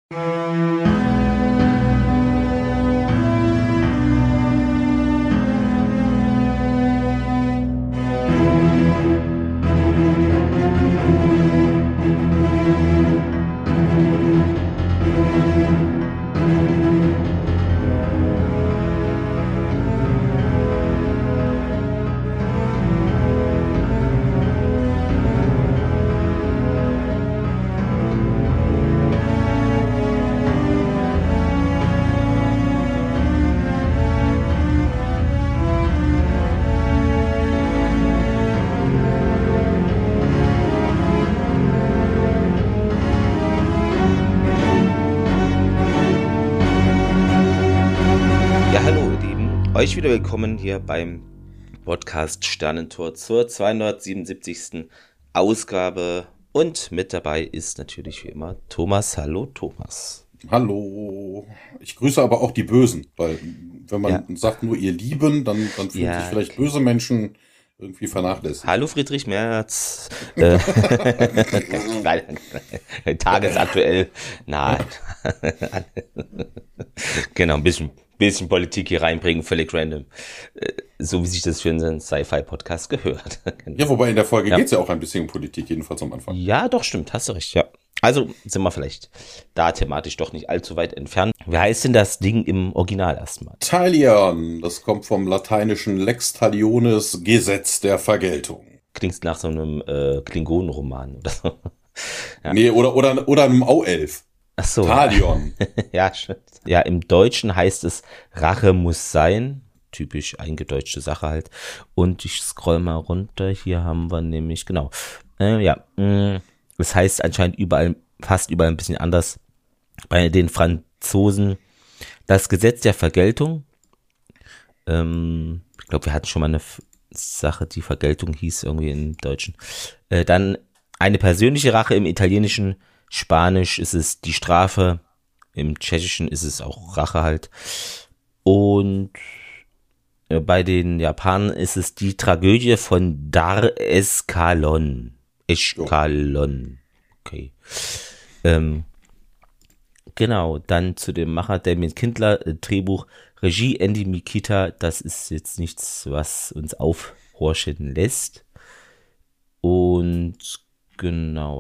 Euch wieder willkommen hier beim Podcast Sternentor zur 277. Ausgabe und mit dabei ist natürlich wie immer Thomas. Hallo Thomas. Hallo. Ich grüße aber auch die Bösen, weil wenn man sagt nur ihr Lieben, dann fühlen sich vielleicht böse Menschen irgendwie vernachlässigt. Hallo Friedrich Merz. Tagesaktuell. Nein. Genau, ein bisschen Politik hier reinbringen, völlig random. So wie sich das für einen Sci-Fi-Podcast gehört. Ja, wobei in der Folge geht es ja auch ein bisschen um Politik, jedenfalls am Anfang. Ja, doch, stimmt, hast du recht, ja. Also sind wir vielleicht da thematisch doch nicht allzu weit entfernt. Wie heißt denn das Ding im Original erstmal? Talion, das kommt vom lateinischen Lex Talionis, Gesetz der Vergeltung. Klingt nach so einem Klingonenroman oder so. Ja. Nee, oder einem Auelf. Ach so. Talion. Ja, stimmt. Ja, im Deutschen heißt es Rache muss sein. Typisch eingedeutschte Sache halt. Und ich scroll mal runter. Hier haben wir nämlich, genau. Das heißt anscheinend fast überall ein bisschen anders. Bei den Franzosen das Gesetz der Vergeltung. Ich glaube, wir hatten schon mal eine Sache, die Vergeltung hieß irgendwie im Deutschen. Dann eine persönliche Rache im Italienischen. Spanisch ist es die Strafe, im Tschechischen ist es auch Rache halt. Und bei den Japanern ist es die Tragödie von Dar Escalon. Okay. Genau, dann zu dem Macher Damien Kindler, Drehbuch, Regie Andy Mikita. Das ist jetzt nichts, was uns aufhorchen lässt. Und genau,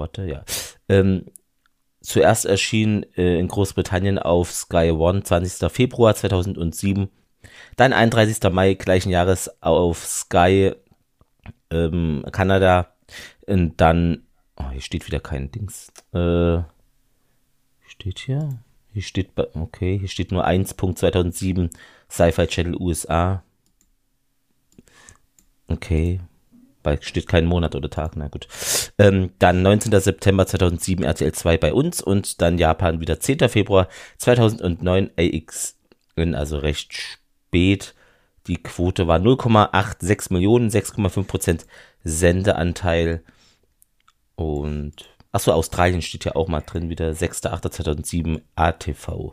zuerst erschien in Großbritannien auf Sky One 20. Februar 2007, dann 31. Mai gleichen Jahres auf Sky Kanada und dann, hier steht wieder kein Dings, hier steht nur 1.2007 Sci-Fi Channel USA, okay. Steht kein Monat oder Tag, na gut. Dann 19. September 2007 RTL 2 bei uns und dann Japan wieder 10. Februar 2009 AXN, also recht spät. Die Quote war 0,86 Millionen, 6,5% Sendeanteil. Und, Australien steht ja auch mal drin, wieder 6.8.2007 ATV.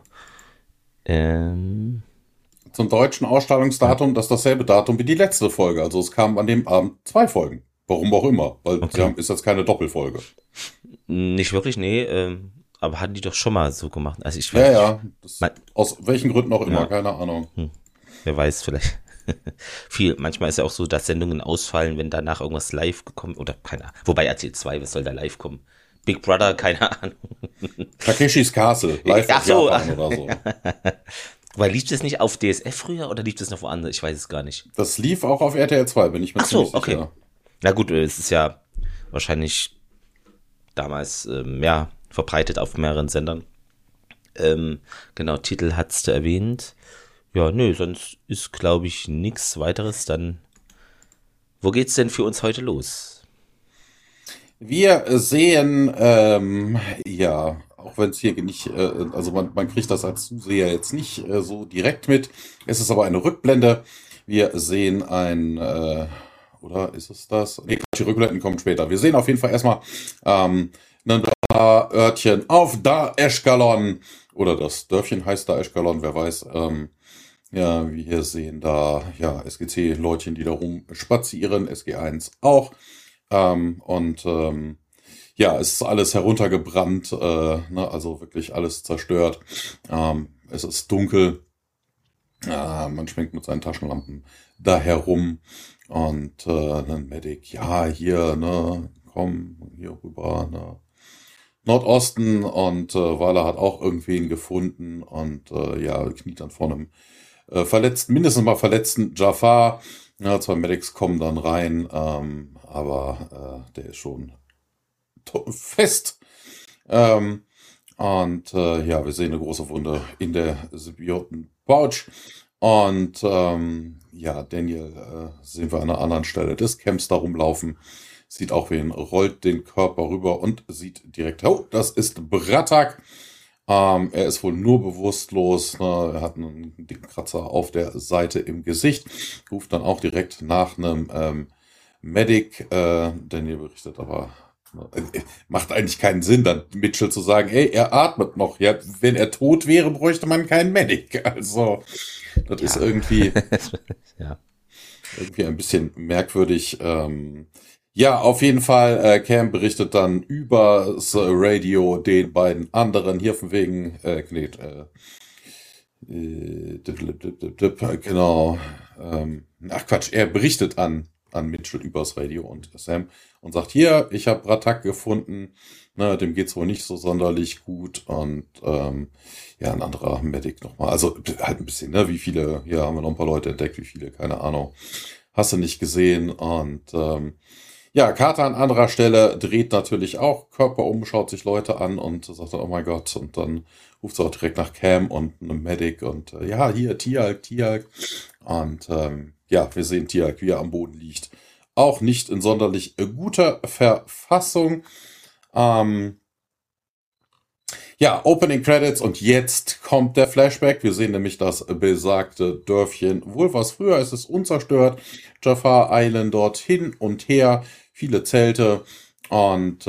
Zum deutschen Ausstrahlungsdatum, das ist dasselbe Datum wie die letzte Folge. Also es kamen an dem Abend 2 Folgen. Warum auch immer, weil ist jetzt keine Doppelfolge. Nicht wirklich, nee. Aber hatten die doch schon mal so gemacht. Also ich weiß aus welchen Gründen auch immer, keine Ahnung. Wer weiß, vielleicht. Manchmal ist ja auch so, dass Sendungen ausfallen, wenn danach irgendwas live gekommen oder keine Ahnung. Wobei RTL 2, was soll da live kommen? Big Brother, keine Ahnung. Takeshis Castle, live aus Japan oder so. Weil lief das nicht auf DSF früher oder lief das noch woanders? Ich weiß es gar nicht. Das lief auch auf RTL 2, bin ich mir ziemlich sicher. Okay. Na gut, es ist ja wahrscheinlich damals verbreitet auf mehreren Sendern. Genau, Titel hattest du erwähnt. Ja, sonst ist, glaube ich, nichts weiteres. Dann, wo geht's denn für uns heute los? Wir sehen, auch wenn es hier nicht, also man kriegt das als Zuseher jetzt nicht so direkt mit. Es ist aber eine Rückblende. Wir sehen oder ist es das? Nee, die Rückblenden kommen später. Wir sehen auf jeden Fall erstmal ein Örtchen auf Dar Eshkalon. Oder das Dörfchen heißt Dar Eshkalon, wer weiß. Wir sehen da, SGC-Leutchen, die da rumspazieren, SG1 auch. ja, es ist alles heruntergebrannt, ne, also wirklich alles zerstört. Es ist dunkel. Man schwenkt mit seinen Taschenlampen da herum und dann Medic, ja, hier, ne, komm, hier rüber, ne, Nordosten und Vala hat auch irgendwen gefunden und ja, kniet dann vor einem mindestens mal verletzten Jafar. Ja, zwei Medics kommen dann rein, aber der ist schon fest. Ähm, und ja, wir sehen eine große Wunde in der Symbioten-Pouch. Und ja, Daniel sehen wir an einer anderen Stelle des Camps da rumlaufen. Sieht auch wen, rollt den Körper rüber und sieht direkt, oh, das ist Bratak. Er ist wohl nur bewusstlos. Ne? Er hat einen dicken Kratzer auf der Seite im Gesicht. Ruft dann auch direkt nach einem Medic. Daniel berichtet aber, macht eigentlich keinen Sinn, dann Mitchell zu sagen, ey, er atmet noch. Ja, wenn er tot wäre, bräuchte man keinen Medic. Also, das ist irgendwie, Ja. irgendwie ein bisschen merkwürdig. Ja, auf jeden Fall, Cam berichtet dann über das Radio den beiden anderen hier von wegen, genau, ach Quatsch, er berichtet an Mitchell übers Radio und Sam und sagt, hier, ich habe Bratak gefunden, ne, dem geht's wohl nicht so sonderlich gut und ja, ein anderer Medic nochmal, also halt ein bisschen, ne, wie viele, hier haben wir noch ein paar Leute entdeckt, wie viele, keine Ahnung, hast du nicht gesehen und ja, Carter an anderer Stelle dreht natürlich auch Körper um, schaut sich Leute an und sagt dann, oh mein Gott. Und dann ruft sie auch direkt nach Cam und einem Medic und ja, hier, Tialk. Und ja, wir sehen Tialk, wie er am Boden liegt. Auch nicht in sonderlich guter Verfassung. Ja, Opening Credits und jetzt kommt der Flashback. Wir sehen nämlich das besagte Dörfchen Wulvers. Früher ist es unzerstört. Jafar eilen dort hin und her. Viele Zelte und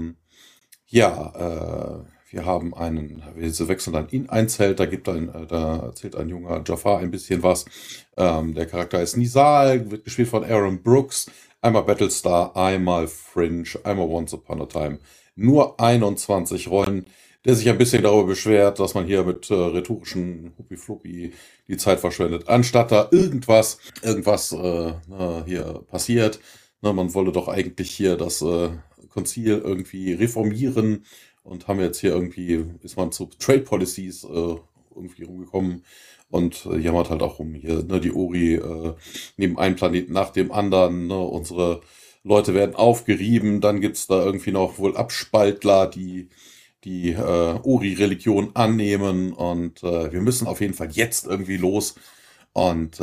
ja, wir haben wir wechseln dann in ein Zelt, da erzählt ein junger Jafar ein bisschen was. Der Charakter ist Nizal, wird gespielt von Aaron Brooks, einmal Battlestar, einmal Fringe, einmal Once Upon a Time. Nur 21 Rollen, der sich ein bisschen darüber beschwert, dass man hier mit rhetorischen Huppi-Fluppi die Zeit verschwendet, anstatt da irgendwas hier passiert. Na, man wolle doch eigentlich hier das Konzil irgendwie reformieren und haben jetzt hier irgendwie, ist man zu Trade Policies irgendwie rumgekommen und jammert halt auch rum hier, ne, die Ori nehmen einen Planeten nach dem anderen, ne, unsere Leute werden aufgerieben, dann gibt's da irgendwie noch wohl Abspaltler, die Ori-Religion annehmen und wir müssen auf jeden Fall jetzt irgendwie los und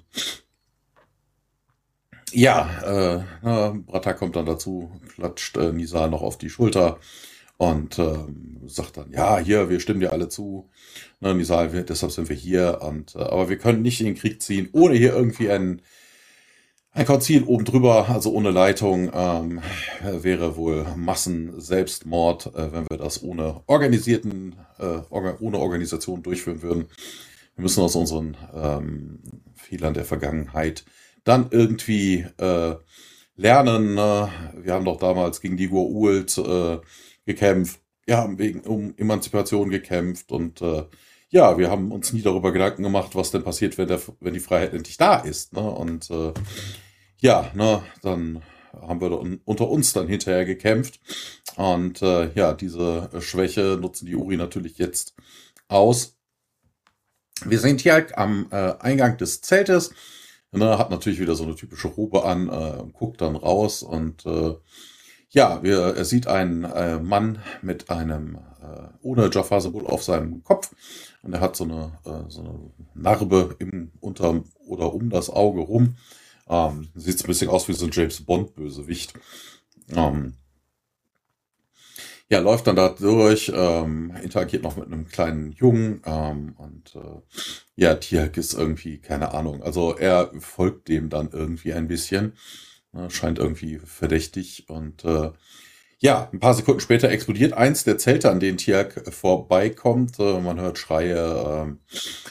ja, Bratak kommt dann dazu, klatscht Nizal noch auf die Schulter und sagt dann, ja, hier, wir stimmen dir alle zu. Ne, Nizal, deshalb sind wir hier. Und aber wir können nicht in den Krieg ziehen, ohne hier irgendwie ein Konzil oben drüber, also ohne Leitung, wäre wohl Massenselbstmord, wenn wir das ohne ohne Organisation durchführen würden. Wir müssen aus unseren Fehlern der Vergangenheit dann irgendwie lernen. Wir haben doch damals gegen die Goa'uld gekämpft. Wir haben um Emanzipation gekämpft und ja, wir haben uns nie darüber Gedanken gemacht, was denn passiert, wenn die Freiheit endlich da ist. Ne? Und ja, ne, dann haben wir unter uns dann hinterher gekämpft. Und ja, diese Schwäche nutzen die Uri natürlich jetzt aus. Wir sehen Tialk am Eingang des Zeltes. Ne, hat natürlich wieder so eine typische Robe an, guckt dann raus und ja, er sieht einen Mann mit einem ohne Jafar-Symbol auf seinem Kopf und er hat so eine Narbe unter oder um das Auge rum. Sieht ein bisschen aus wie so ein James-Bond-Bösewicht. Ja, läuft dann da durch, interagiert noch mit einem kleinen Jungen und ja, Tialk ist irgendwie, keine Ahnung, also er folgt dem dann irgendwie ein bisschen, scheint irgendwie verdächtig und ja, ein paar Sekunden später explodiert eins der Zelte, an denen Tialk vorbeikommt, man hört Schreie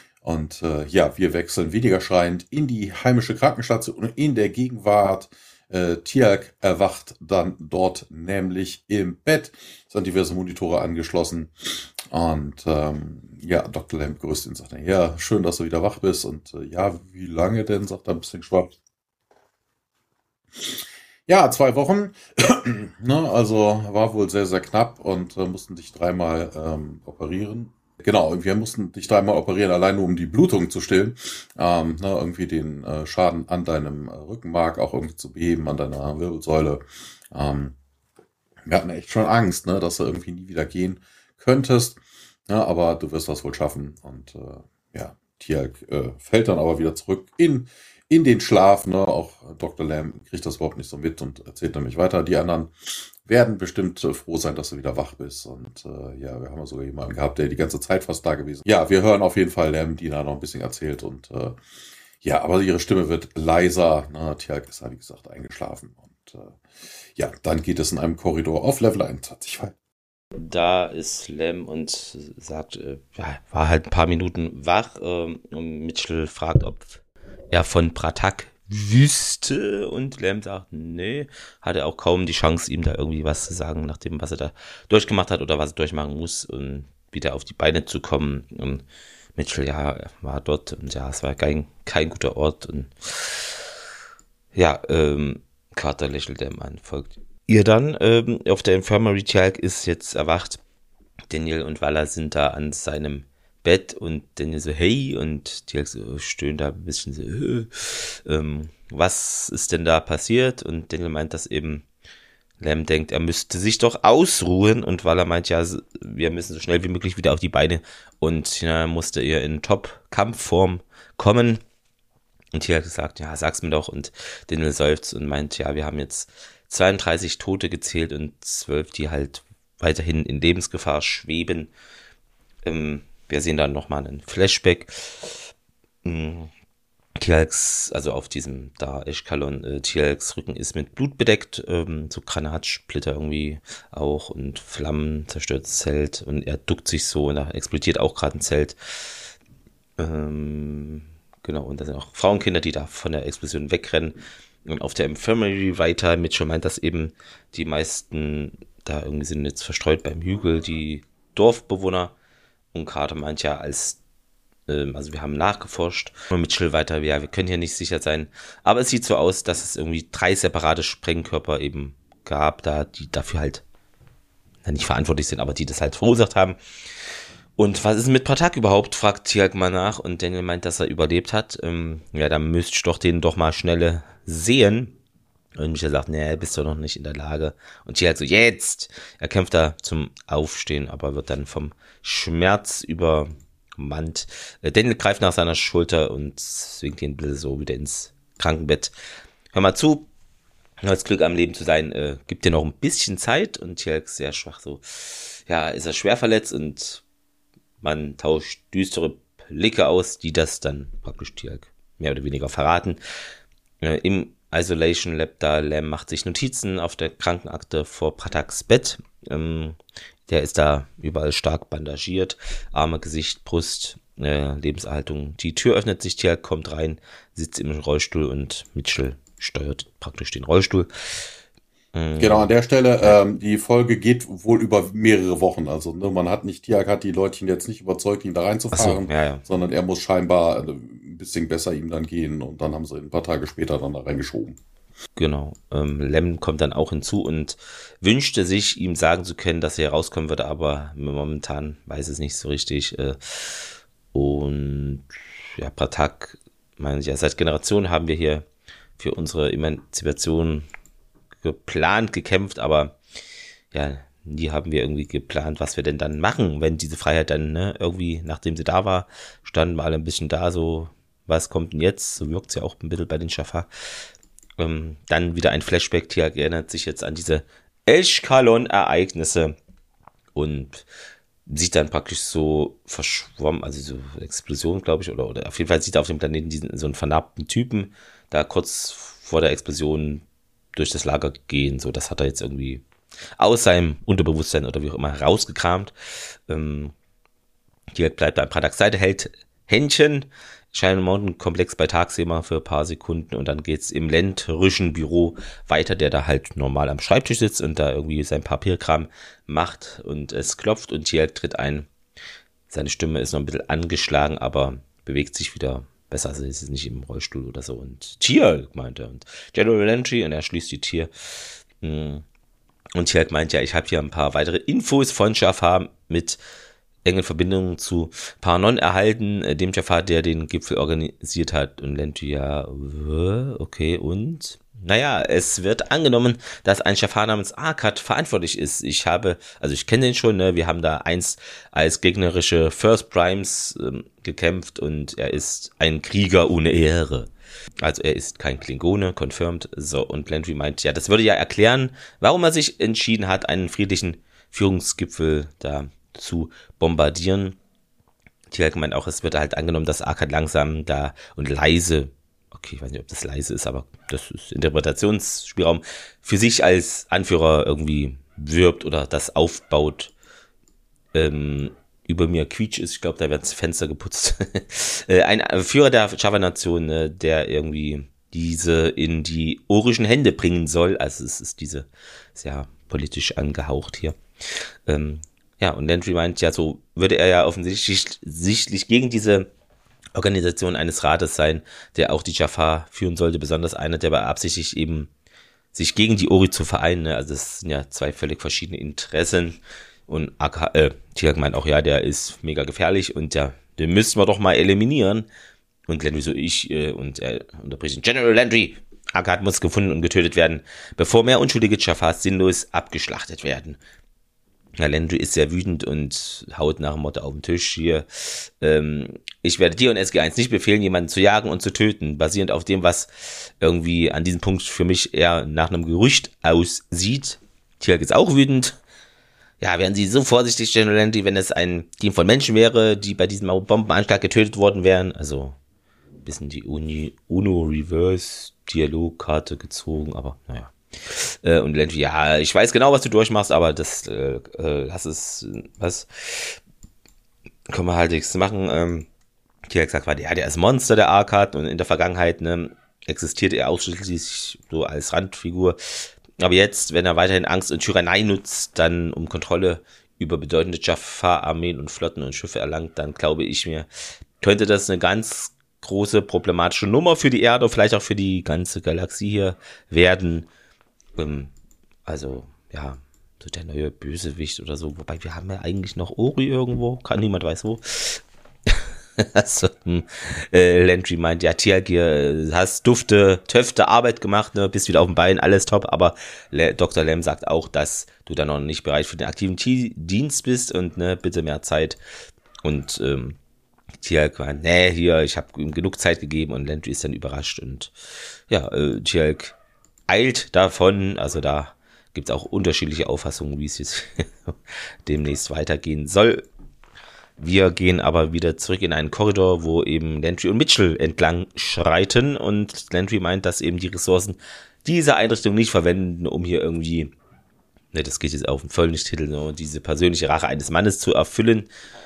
und ja, wir wechseln weniger schreiend in die heimische Krankenstation in der Gegenwart. Tiag erwacht dann dort nämlich im Bett. Es sind diverse Monitore angeschlossen. Und ja, Dr. Lamb grüßt ihn und sagt, ja, schön, dass du wieder wach bist. Und ja, wie lange denn, sagt er ein bisschen schwach. Ja, 2 Wochen. Ne, also war wohl sehr, sehr knapp und mussten dich 3-mal operieren. Genau, wir mussten dich 3-mal operieren, allein nur um die Blutung zu stillen. Ne, irgendwie den Schaden an deinem Rückenmark auch irgendwie zu beheben, an deiner Wirbelsäule. Wir hatten echt schon Angst, ne, dass du irgendwie nie wieder gehen könntest. Ja, aber du wirst das wohl schaffen. Und ja, Tiag fällt dann aber wieder zurück in den Schlaf. Ne? Auch Dr. Lamb kriegt das überhaupt nicht so mit und erzählt nämlich weiter. Die anderen werden bestimmt froh sein, dass du wieder wach bist. Und ja, wir haben ja sogar jemanden gehabt, der die ganze Zeit fast da gewesen ist. Ja, wir hören auf jeden Fall Lamb, die da noch ein bisschen erzählt. Und ja, aber ihre Stimme wird leiser. Ne? Tiag ist ja, wie gesagt, eingeschlafen. Und ja, dann geht es in einem Korridor auf Level 21 weiter. Da ist Lem und sagt, ja, war halt ein paar Minuten wach. Und Mitchell fragt, ob er von Pratak wüsste. Und Lem sagt, nee, hatte auch kaum die Chance, ihm da irgendwie was zu sagen, nach dem, was er da durchgemacht hat oder was er durchmachen muss, um wieder auf die Beine zu kommen. Und Mitchell, ja, war dort und ja, es war kein guter Ort. Und ja, Carter lächelt dem an, folgt ihr dann auf der Infirmary. Tiag ist jetzt erwacht. Daniel und Vala sind da an seinem Bett und Daniel so, hey, und Tiag so stöhnt da ein bisschen so, was ist denn da passiert? Und Daniel meint, dass eben Lem denkt, er müsste sich doch ausruhen und Vala meint, ja, wir müssen so schnell wie möglich wieder auf die Beine und ja, musste ihr in Top-Kampfform kommen. Und Tiag sagt, ja, sag's mir doch, und Daniel seufzt und meint, ja, wir haben jetzt 32 Tote gezählt und 12, die halt weiterhin in Lebensgefahr schweben. Wir sehen dann nochmal einen Flashback. Tialks, also auf diesem da Eshkalon, Tialks Rücken ist mit Blut bedeckt, so Granatsplitter irgendwie auch und Flammen, zerstörtes Zelt und er duckt sich so und da explodiert auch gerade ein Zelt. Genau, und da sind auch Frauenkinder, die da von der Explosion wegrennen. Und auf der Infirmary weiter, Mitchell meint, dass eben die meisten da irgendwie sind jetzt verstreut beim Hügel, die Dorfbewohner. Und Carter meint ja, also wir haben nachgeforscht. Und Mitchell weiter, ja, wir können hier nicht sicher sein. Aber es sieht so aus, dass es irgendwie 3 separate Sprengkörper eben gab, da die dafür halt nicht verantwortlich sind, aber die das halt verursacht haben. Und was ist mit Pratak überhaupt, fragt Tiag mal nach und Daniel meint, dass er überlebt hat. Ja, dann müsst ihr doch den doch mal schnell sehen. Und Michael sagt, nee, bist du noch nicht in der Lage. Und Tiag so, jetzt! Er kämpft da zum Aufstehen, aber wird dann vom Schmerz übermannt. Daniel greift nach seiner Schulter und zwingt ihn so wieder ins Krankenbett. Hör mal zu, als Glück am Leben zu sein, gibt dir noch ein bisschen Zeit. Und Tiag sehr schwach so, ja, ist er schwer verletzt und man tauscht düstere Blicke aus, die das dann praktisch Tiag mehr oder weniger verraten. Im Isolation Lab da, Lam macht sich Notizen auf der Krankenakte vor Prataks Bett. Der ist da überall stark bandagiert. Arme, Gesicht, Brust, Lebenserhaltung. Die Tür öffnet sich, Tiag kommt rein, sitzt im Rollstuhl und Mitchell steuert praktisch den Rollstuhl. Genau, an der Stelle, die Folge geht wohl über mehrere Wochen. Also ne, Tiag hat die Leutchen jetzt nicht überzeugt, ihn da reinzufahren, sondern er muss scheinbar ein bisschen besser ihm dann gehen und dann haben sie ihn ein paar Tage später dann da reingeschoben. Genau, Lem kommt dann auch hinzu und wünschte sich, ihm sagen zu können, dass er rauskommen würde, aber momentan weiß es nicht so richtig. Und ja, Pratak meint, ja, seit Generationen haben wir hier für unsere Emanzipation geplant, gekämpft, aber ja, nie haben wir irgendwie geplant, was wir denn dann machen, wenn diese Freiheit dann irgendwie, nachdem sie da war, standen wir alle ein bisschen da, so, was kommt denn jetzt? So wirkt es ja auch ein bisschen bei den Schaffer. Dann wieder ein Flashback, Tiag erinnert sich jetzt an diese Eshkalon-Ereignisse und sieht dann praktisch so verschwommen, also so Explosion, glaube ich, oder auf jeden Fall sieht er auf dem Planeten so einen vernarbten Typen, da kurz vor der Explosion durch das Lager gehen, so, das hat er jetzt irgendwie aus seinem Unterbewusstsein oder wie auch immer rausgekramt. Tiag bleibt an Prataks Seite, hält Händchen. China Mountain Komplex bei Tagsee mal für ein paar Sekunden und dann geht's im ländrischen Büro weiter, der da halt normal am Schreibtisch sitzt und da irgendwie sein Papierkram macht und es klopft und Tielk tritt ein. Seine Stimme ist noch ein bisschen angeschlagen, aber bewegt sich wieder besser, also ist nicht im Rollstuhl oder so. Und Tielk meint er und General Landry und er schließt die Tür. Und Tielk meint ja, ich habe hier ein paar weitere Infos von Jafar mit engen Verbindungen zu Parnon erhalten, dem Jafar, der den Gipfel organisiert hat. Und Landry, ja, okay, und? Naja, es wird angenommen, dass ein Jafar namens Arkad verantwortlich ist. Ich kenne den schon, ne? Wir haben da einst als gegnerische First Primes gekämpft und er ist ein Krieger ohne Ehre. Also er ist kein Klingone, confirmed. So, und Landry meint, ja, das würde ja erklären, warum er sich entschieden hat, einen friedlichen Führungsgipfel da zu bombardieren. Tielk meint auch, es wird halt angenommen, dass Arkad langsam da und leise, okay, ich weiß nicht, ob das leise ist, aber das ist Interpretationsspielraum, für sich als Anführer irgendwie wirbt oder das aufbaut. Über mir quietsch ist, ich glaube, da werden Fenster geputzt. Ein Führer der Java-Nation, der irgendwie diese in die orischen Hände bringen soll. Also es ist diese sehr politisch angehaucht hier. Ja, und Landry meint, ja, so würde er ja offensichtlich gegen diese Organisation eines Rates sein, der auch die Jafar führen sollte, besonders einer, der beabsichtigt eben, sich gegen die Ori zu vereinen. Ne? Also das sind ja zwei völlig verschiedene Interessen. Und Tielk meint auch, ja, der ist mega gefährlich und den müssten wir doch mal eliminieren. Und Landry so, und er unterbricht ihn, General Landry, Arkad muss gefunden und getötet werden, bevor mehr unschuldige Jafars sinnlos abgeschlachtet werden. Ja, Landry ist sehr wütend und haut nach dem Motto auf den Tisch hier. Ich werde dir und SG1 nicht befehlen, jemanden zu jagen und zu töten, basierend auf dem, was irgendwie an diesem Punkt für mich eher nach einem Gerücht aussieht. Tielk ist auch wütend. Ja, wären Sie so vorsichtig, General Landry, wenn es ein Team von Menschen wäre, die bei diesem Bombenanschlag getötet worden wären? Also ein bisschen die UNO-Reverse-Dialogkarte gezogen, aber naja. Und Landry, ja, ich weiß genau, was du durchmachst, aber das, lass es, was, können wir halt nichts machen. Tielk sagt, ja, der ist Monster, der Arkad, und in der Vergangenheit, ne, existiert er ausschließlich so als Randfigur. Aber jetzt, wenn er weiterhin Angst und Tyrannei nutzt, dann um Kontrolle über bedeutende Jafar-Armeen und Flotten und Schiffe erlangt, dann glaube ich mir, könnte das eine ganz große problematische Nummer für die Erde, vielleicht auch für die ganze Galaxie hier werden. Also, ja, so der neue Bösewicht oder so. Wobei, wir haben ja eigentlich noch Ori irgendwo. Niemand weiß wo. Also, Landry meint, ja, Tielk, hast töfte Arbeit gemacht, ne, bist wieder auf dem Bein, alles top, aber Dr. Lem sagt auch, dass du dann noch nicht bereit für den aktiven Dienst bist und ne, bitte mehr Zeit. Und Tielk meint, hier, ich habe ihm genug Zeit gegeben, und Landry ist dann überrascht und ja, Tielk eilt davon, also da gibt es auch unterschiedliche Auffassungen, wie es jetzt demnächst weitergehen soll. Wir gehen aber wieder zurück in einen Korridor, wo eben Landry und Mitchell entlang schreiten, und Landry meint, dass eben die Ressourcen dieser Einrichtung nicht verwenden, um hier irgendwie, ne, das geht jetzt auf den Vollnichttitel, ne, diese persönliche Rache eines Mannes zu erfüllen.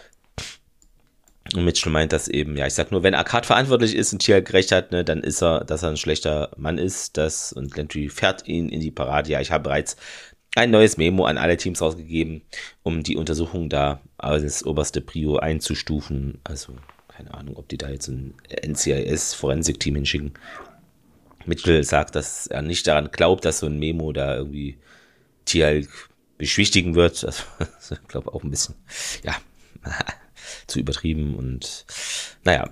Und Mitchell meint, dass eben, ja, ich sag nur, wenn Arkad verantwortlich ist und Tielk recht hat, ne, dann ist er, dass er ein schlechter Mann ist, und Landry fährt ihn in die Parade. Ja, ich habe bereits ein neues Memo an alle Teams rausgegeben, um die Untersuchung da als oberste Prio einzustufen. Also, keine Ahnung, ob die da jetzt ein NCIS-Forensik-Team hinschicken. Mitchell sagt, dass er nicht daran glaubt, dass so ein Memo da irgendwie Tielk beschwichtigen wird. Also, ich glaube auch ein bisschen, ja, zu übertrieben, und naja,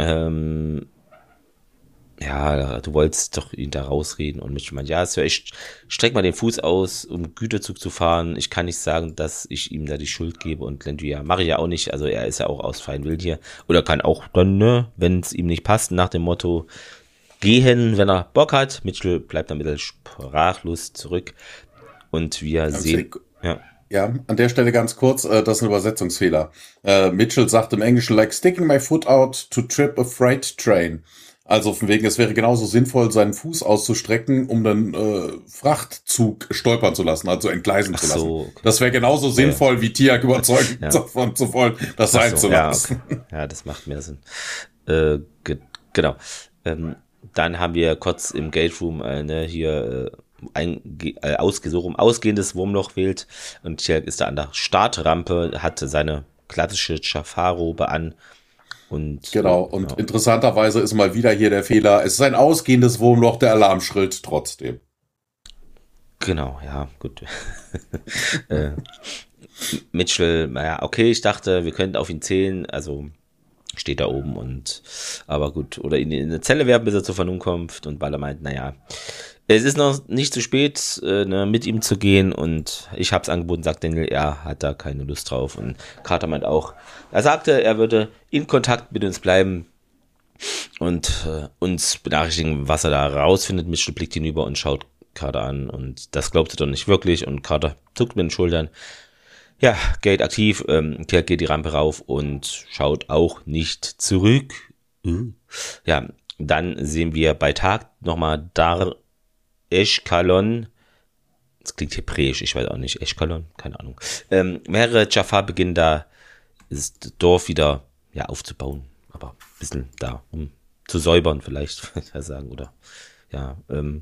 ja, du wolltest doch ihn da rausreden, und Mitchell meint, ja, ich streck mal den Fuß aus, um Güterzug zu fahren, ich kann nicht sagen, dass ich ihm da die Schuld gebe, und Landry, ja, mache ich ja auch nicht, also er ist ja auch aus freien Willen hier, oder kann auch dann, ne, wenn es ihm nicht passt, nach dem Motto gehen, wenn er Bock hat. Mitchell bleibt dann ein bisschen sprachlos zurück, und wir sehen, Ja, an der Stelle ganz kurz, das ist ein Übersetzungsfehler. Mitchell sagt im Englischen, like sticking my foot out to trip a freight train. Also von wegen, es wäre genauso sinnvoll, seinen Fuß auszustrecken, um den Frachtzug stolpern zu lassen, also entgleisen Ach zu lassen. so, okay. Das wäre genauso sinnvoll, wie Tiag überzeugen Ja. davon zu wollen, das Ach sein so, zu ja, lassen. okay. Ja, das macht mehr Sinn. Genau. Dann haben wir kurz im Gate Room hier ausgehendes Wurmloch wählt und Tiag ist da an der Startrampe, hatte seine klassische Jafar-Robe an und Genau, und interessanterweise ist mal wieder hier der Fehler, es ist ein ausgehendes Wurmloch, der Alarm schrillt trotzdem. genau, ja, gut. Mitchell, naja, okay, ich dachte, wir könnten auf ihn zählen, also steht da oben aber gut, oder ihn in eine Zelle werfen, bis er zur Vernunft kommt und Baller meint, naja, es ist noch nicht zu spät, mit ihm zu gehen und ich hab's angeboten, sagt Daniel, er hat da keine Lust drauf und Carter meint auch, er sagte, er würde in Kontakt mit uns bleiben und uns benachrichtigen, was er da rausfindet. Mitchell blickt hinüber und schaut Carter an und das glaubt er doch nicht wirklich und Carter zuckt mit den Schultern. Ja, Gate aktiv, Tiag geht die Rampe rauf und schaut auch nicht zurück. Ja, dann sehen wir bei Tag nochmal Dar Eshkalon. Das klingt hebräisch, ich weiß auch nicht. Eshkalon, keine Ahnung. Mehrere Jafar beginnen da das Dorf wieder aufzubauen. Aber ein bisschen da, um zu säubern vielleicht, würde ich sagen. Oder ja,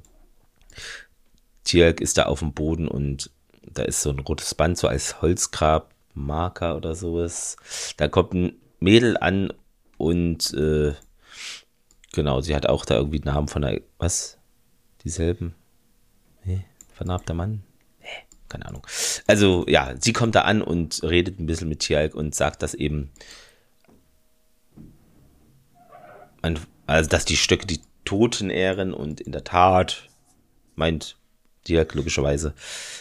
Tiag ist da auf dem Boden und da ist so ein rotes Band, so als Holzgrabmarker oder sowas. Da kommt ein Mädel an und genau, sie hat auch da irgendwie Namen von der, was? Dieselben? Vernarbter Mann? Keine Ahnung. Also ja, sie kommt da an und redet ein bisschen mit Tiag und sagt, dass eben dass die Stöcke die Toten ehren und in der Tat meint Tiag logischerweise,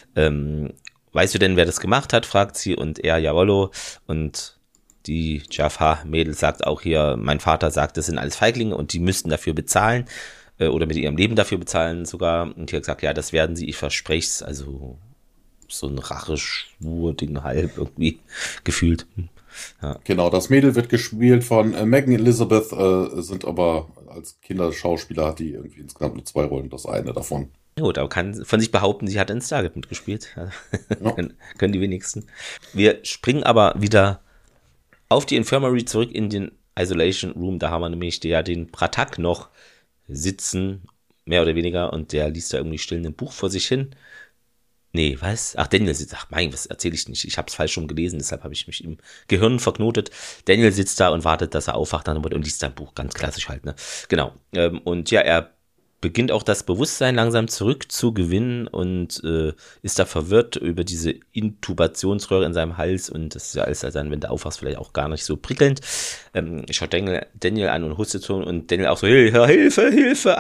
weißt du denn, wer das gemacht hat, fragt sie und er, jawollo, und die Jafar-Mädel sagt auch hier, mein Vater sagt, das sind alles Feiglinge und die müssten dafür bezahlen oder mit ihrem Leben dafür bezahlen sogar. Und Tiag sagt, ja, das werden sie, ich verspreche es, also so ein Racheschwur-Ding halb irgendwie gefühlt. Ja. Genau, das Mädel wird gespielt von Megan Elizabeth, sind aber als Kinderschauspieler hat die irgendwie insgesamt nur 2 Rollen, das eine davon. Gut, aber kann von sich behaupten, sie hat in Stargate mitgespielt. Ja. Können die wenigsten. Wir springen aber wieder auf die Infirmary zurück in den Isolation Room. Da haben wir nämlich den Pratak noch sitzen, mehr oder weniger, und der liest da irgendwie still ein Buch vor sich hin. Nee, was? Ach, Daniel sitzt, ach mein, was erzähle ich nicht? Ich habe es falsch schon gelesen, deshalb habe ich mich im Gehirn verknotet. Daniel sitzt da und wartet, dass er aufwacht und liest ein Buch, ganz klassisch halt, ne? Genau. Und ja, er beginnt auch das Bewusstsein langsam zurückzugewinnen und ist da verwirrt über diese Intubationsröhre in seinem Hals und das ist ja alles, also wenn du aufwachst, vielleicht auch gar nicht so prickelnd. Schaut Daniel an und hustet so und Daniel auch so, Hilfe, Hilfe,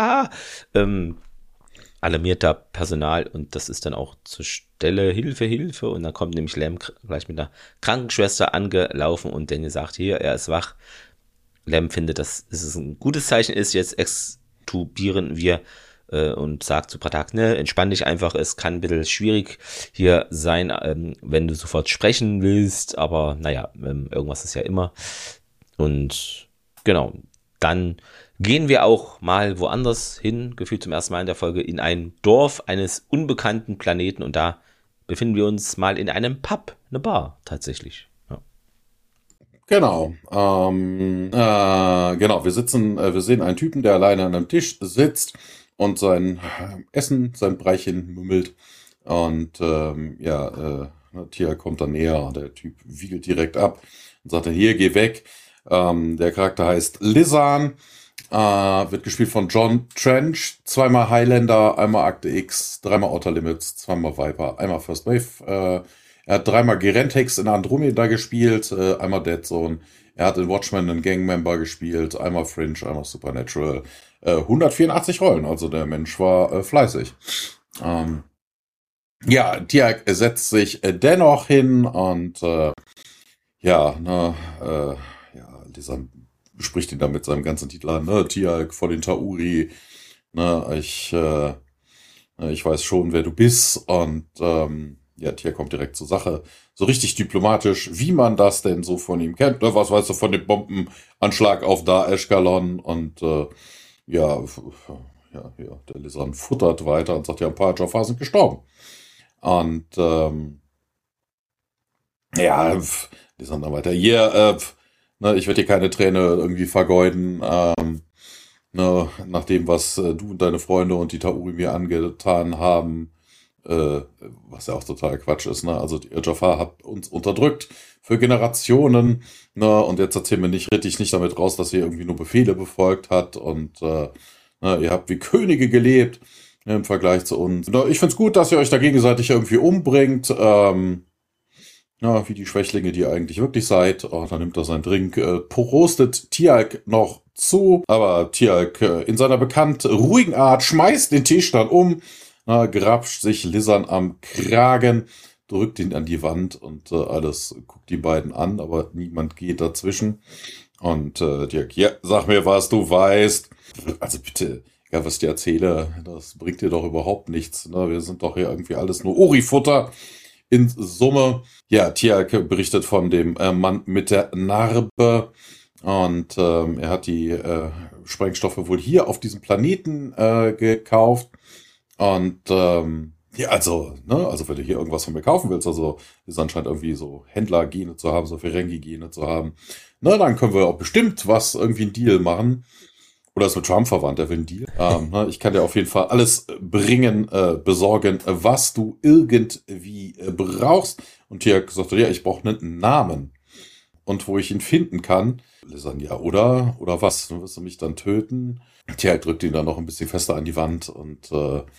alarmiert da Personal und das ist dann auch zur Stelle, Hilfe und dann kommt nämlich Lem gleich mit einer Krankenschwester angelaufen und Daniel sagt, hier, er ist wach. Lem findet, dass es ein gutes Zeichen ist, jetzt extubieren wir und sagt zu Pratak, ne, entspann dich einfach, es kann ein bisschen schwierig hier sein, wenn du sofort sprechen willst, aber naja, irgendwas ist ja immer. Und genau, dann gehen wir auch mal woanders hin, gefühlt zum ersten Mal in der Folge, in ein Dorf eines unbekannten Planeten und da befinden wir uns mal in einem Pub, eine Bar tatsächlich. Ja. Genau. Genau, wir sehen einen Typen, der alleine an einem Tisch sitzt und sein Essen, sein Breichen mümmelt. Und Tia kommt dann näher, der Typ wiegelt direkt ab und sagt dann, hier, geh weg. Der Charakter heißt Lizan, wird gespielt von John Trench, 2-mal Highlander, einmal Akte X, 3-mal Outer Limits, 2-mal Viper, einmal First Wave. Er hat 3-mal Gerentex in Andromeda gespielt, einmal Dead Zone. Er hat in Watchmen einen Gangmember gespielt, einmal Fringe, einmal Supernatural. 184 Rollen, also der Mensch war fleißig. Tiag setzt sich dennoch hin und dieser bespricht ihn dann mit seinem ganzen Titel an, ne, Tiag von den Tauri, ne, ich weiß schon, wer du bist und Tiag kommt direkt zur Sache, so richtig diplomatisch, wie man das denn so von ihm kennt, ne, was weißt du von dem Bombenanschlag auf Dar Eshkalon und der Lisan futtert weiter und sagt, ja, ein paar Jafar sind gestorben. Und Lisan dann weiter, ich werde hier keine Träne irgendwie vergeuden, nach dem, was du und deine Freunde und die Tauri mir angetan haben, was ja auch total Quatsch ist, ne? Also Jafar hat uns unterdrückt für Generationen, ne? Und jetzt erzählen wir nicht damit raus, dass ihr irgendwie nur Befehle befolgt hat und ihr habt wie Könige gelebt, ne, im Vergleich zu uns. Ich find's gut, dass ihr euch da gegenseitig irgendwie umbringt, wie die Schwächlinge, die ihr eigentlich wirklich seid. Oh, dann nimmt er seinen Drink, prostet Tialk noch zu, aber Tialk in seiner bekannt ruhigen Art schmeißt den Tisch dann um, grapscht sich Lisan am Kragen, drückt ihn an die Wand und alles guckt die beiden an, aber niemand geht dazwischen. Und Tialk, ja, sag mir, was du weißt. Also bitte, ja, was ich dir erzähle, das bringt dir doch überhaupt nichts. Ne? Wir sind doch hier irgendwie alles nur Ori-Futter. In Summe, ja, Tialk berichtet von dem Mann mit der Narbe und er hat die Sprengstoffe wohl hier auf diesem Planeten gekauft und also wenn du hier irgendwas von mir kaufen willst, also ist anscheinend irgendwie so Händlergene zu haben, so Ferengi-Gene zu haben, dann können wir auch bestimmt was irgendwie einen Deal machen. Oder ist mit Trump verwandt, der will einen Deal. Ich kann dir auf jeden Fall alles bringen, besorgen, was du irgendwie brauchst. Und Tialk sagte, ja, ich brauche einen Namen. Und wo ich ihn finden kann. Lisan, ja, oder was? Dann wirst du mich dann töten? Tialk drückt ihn dann noch ein bisschen fester an die Wand. Und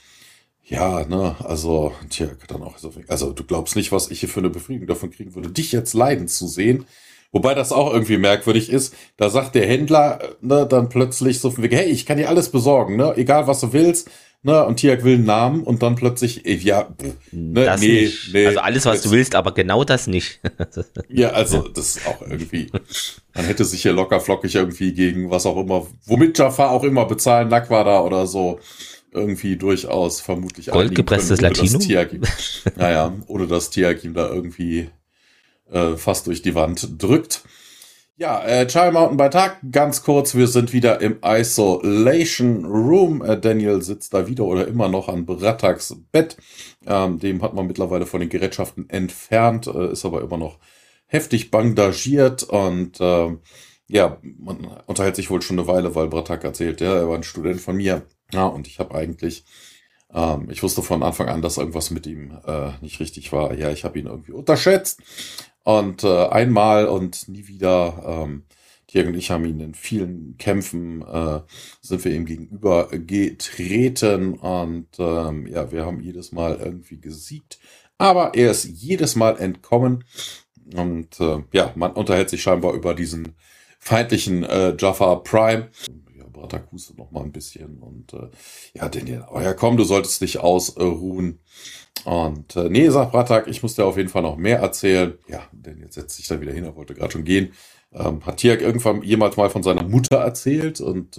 also Tialk dann auch so, also du glaubst nicht, was ich hier für eine Befriedigung davon kriegen würde, dich jetzt leiden zu sehen. Wobei das auch irgendwie merkwürdig ist. Da sagt der Händler dann plötzlich so von wegen, hey, ich kann dir alles besorgen, ne? Egal, was du willst. Ne? Und Tialk will einen Namen und dann plötzlich, das nicht. Also alles, was du willst, aber genau das nicht. Ja, also das ist auch irgendwie, man hätte sich hier locker flockig irgendwie gegen was auch immer, womit Jafar auch immer bezahlen, Naquada oder so, irgendwie durchaus vermutlich goldgepresstes Latinum? Ohne dass Tialk ihm da irgendwie fast durch die Wand drückt. Ja, Child Mountain bei Tag, ganz kurz, wir sind wieder im Isolation Room. Daniel sitzt da wieder oder immer noch an Brattaks Bett. Dem hat man mittlerweile von den Gerätschaften entfernt, ist aber immer noch heftig bandagiert und man unterhält sich wohl schon eine Weile, weil Brattak erzählt, ja, er war ein Student von mir. Ja, und ich habe eigentlich ich wusste von Anfang an, dass irgendwas mit ihm nicht richtig war. Ja, ich habe ihn irgendwie unterschätzt. Und einmal und nie wieder, Tialk und ich haben ihn in vielen Kämpfen, sind wir ihm gegenüber getreten. Und wir haben jedes Mal irgendwie gesiegt. Aber er ist jedes Mal entkommen. Und man unterhält sich scheinbar über diesen feindlichen Jafar Prime. Brattak hustet noch mal ein bisschen und Daniel, aber ja komm, du solltest dich ausruhen. Und sagt Brattak, ich muss dir auf jeden Fall noch mehr erzählen. Ja, Daniel setzt sich dann wieder hin, er wollte gerade schon gehen. Hat Tialk irgendwann jemals mal von seiner Mutter erzählt und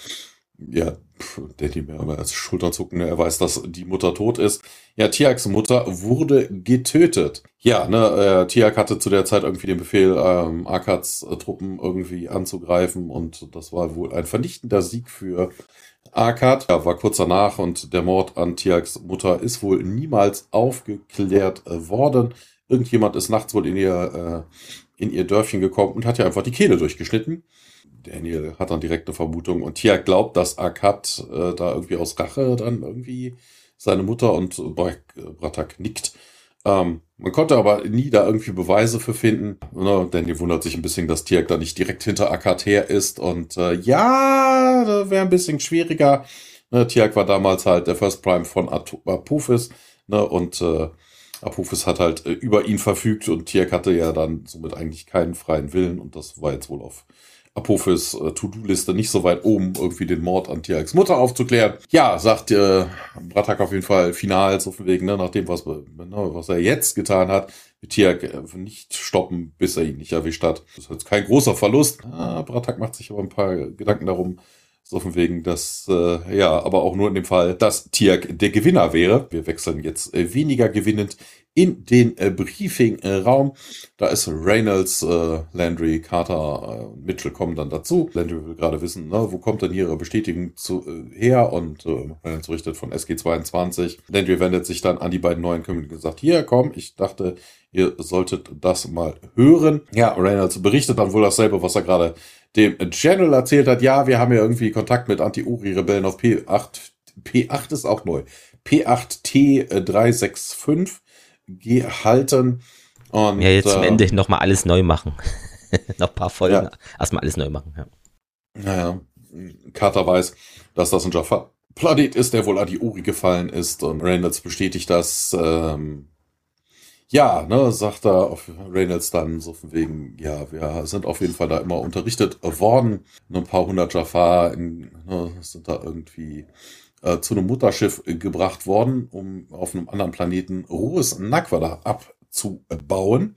Danny mehr immer als Schulterzucken, er weiß, dass die Mutter tot ist. Ja, Tialks Mutter wurde getötet. Ja, Tialk hatte zu der Zeit irgendwie den Befehl, Arkats Truppen irgendwie anzugreifen und das war wohl ein vernichtender Sieg für Arkad. Ja, war kurz danach und der Mord an Tialks Mutter ist wohl niemals aufgeklärt worden. Irgendjemand ist nachts wohl in ihr Dörfchen gekommen und hat ihr einfach die Kehle durchgeschnitten. Daniel hat dann direkt eine Vermutung und Tialk glaubt, dass Arkad da irgendwie aus Rache dann irgendwie seine Mutter und Brattak nickt. Man konnte aber nie da irgendwie Beweise für finden. Daniel wundert sich ein bisschen, dass Tialk da nicht direkt hinter Arkad her ist und da wäre ein bisschen schwieriger. Tialk war damals halt der First Prime von Apophis und Apophis hat halt über ihn verfügt und Tialk hatte ja dann somit eigentlich keinen freien Willen und das war jetzt wohl auf Apophis To-Do-Liste nicht so weit oben, irgendwie den Mord an Tialks Mutter aufzuklären. Ja, sagt Brattak auf jeden Fall final, so von wegen, nach dem, was er jetzt getan hat, wird Tialk nicht stoppen, bis er ihn nicht erwischt hat. Das ist jetzt kein großer Verlust. Brattak macht sich aber ein paar Gedanken darum, So von wegen, dass, aber auch nur in dem Fall, dass Tiag der Gewinner wäre. Wir wechseln jetzt weniger gewinnend in den Briefing-Raum. Da ist Reynolds, Landry, Carter, Mitchell kommen dann dazu. Landry will gerade wissen, wo kommt denn Ihre Bestätigung her? Und Reynolds berichtet von SG-22. Landry wendet sich dann an die beiden neuen Kömmlinge und sagt, hier, komm, ich dachte, ihr solltet das mal hören. Ja, Reynolds berichtet dann wohl dasselbe, was er gerade dem General erzählt hat. Ja, wir haben ja irgendwie Kontakt mit Anti-Uri-Rebellen auf P8. P8 ist auch neu. P8T365 gehalten. Und, ja, jetzt zum Ende nochmal alles neu machen. Noch ein paar Folgen. Ja. Erstmal alles neu machen. Ja. Naja, Carter weiß, dass das ein Jaffa-Planet ist, der wohl an die Uri gefallen ist. Und Reynolds bestätigt das. Sagt er auf Reynolds dann so von wegen, ja, wir sind auf jeden Fall da immer unterrichtet worden. Ein paar hundert Jaffa sind da irgendwie zu einem Mutterschiff gebracht worden, um auf einem anderen Planeten rohes Naquadah abzubauen.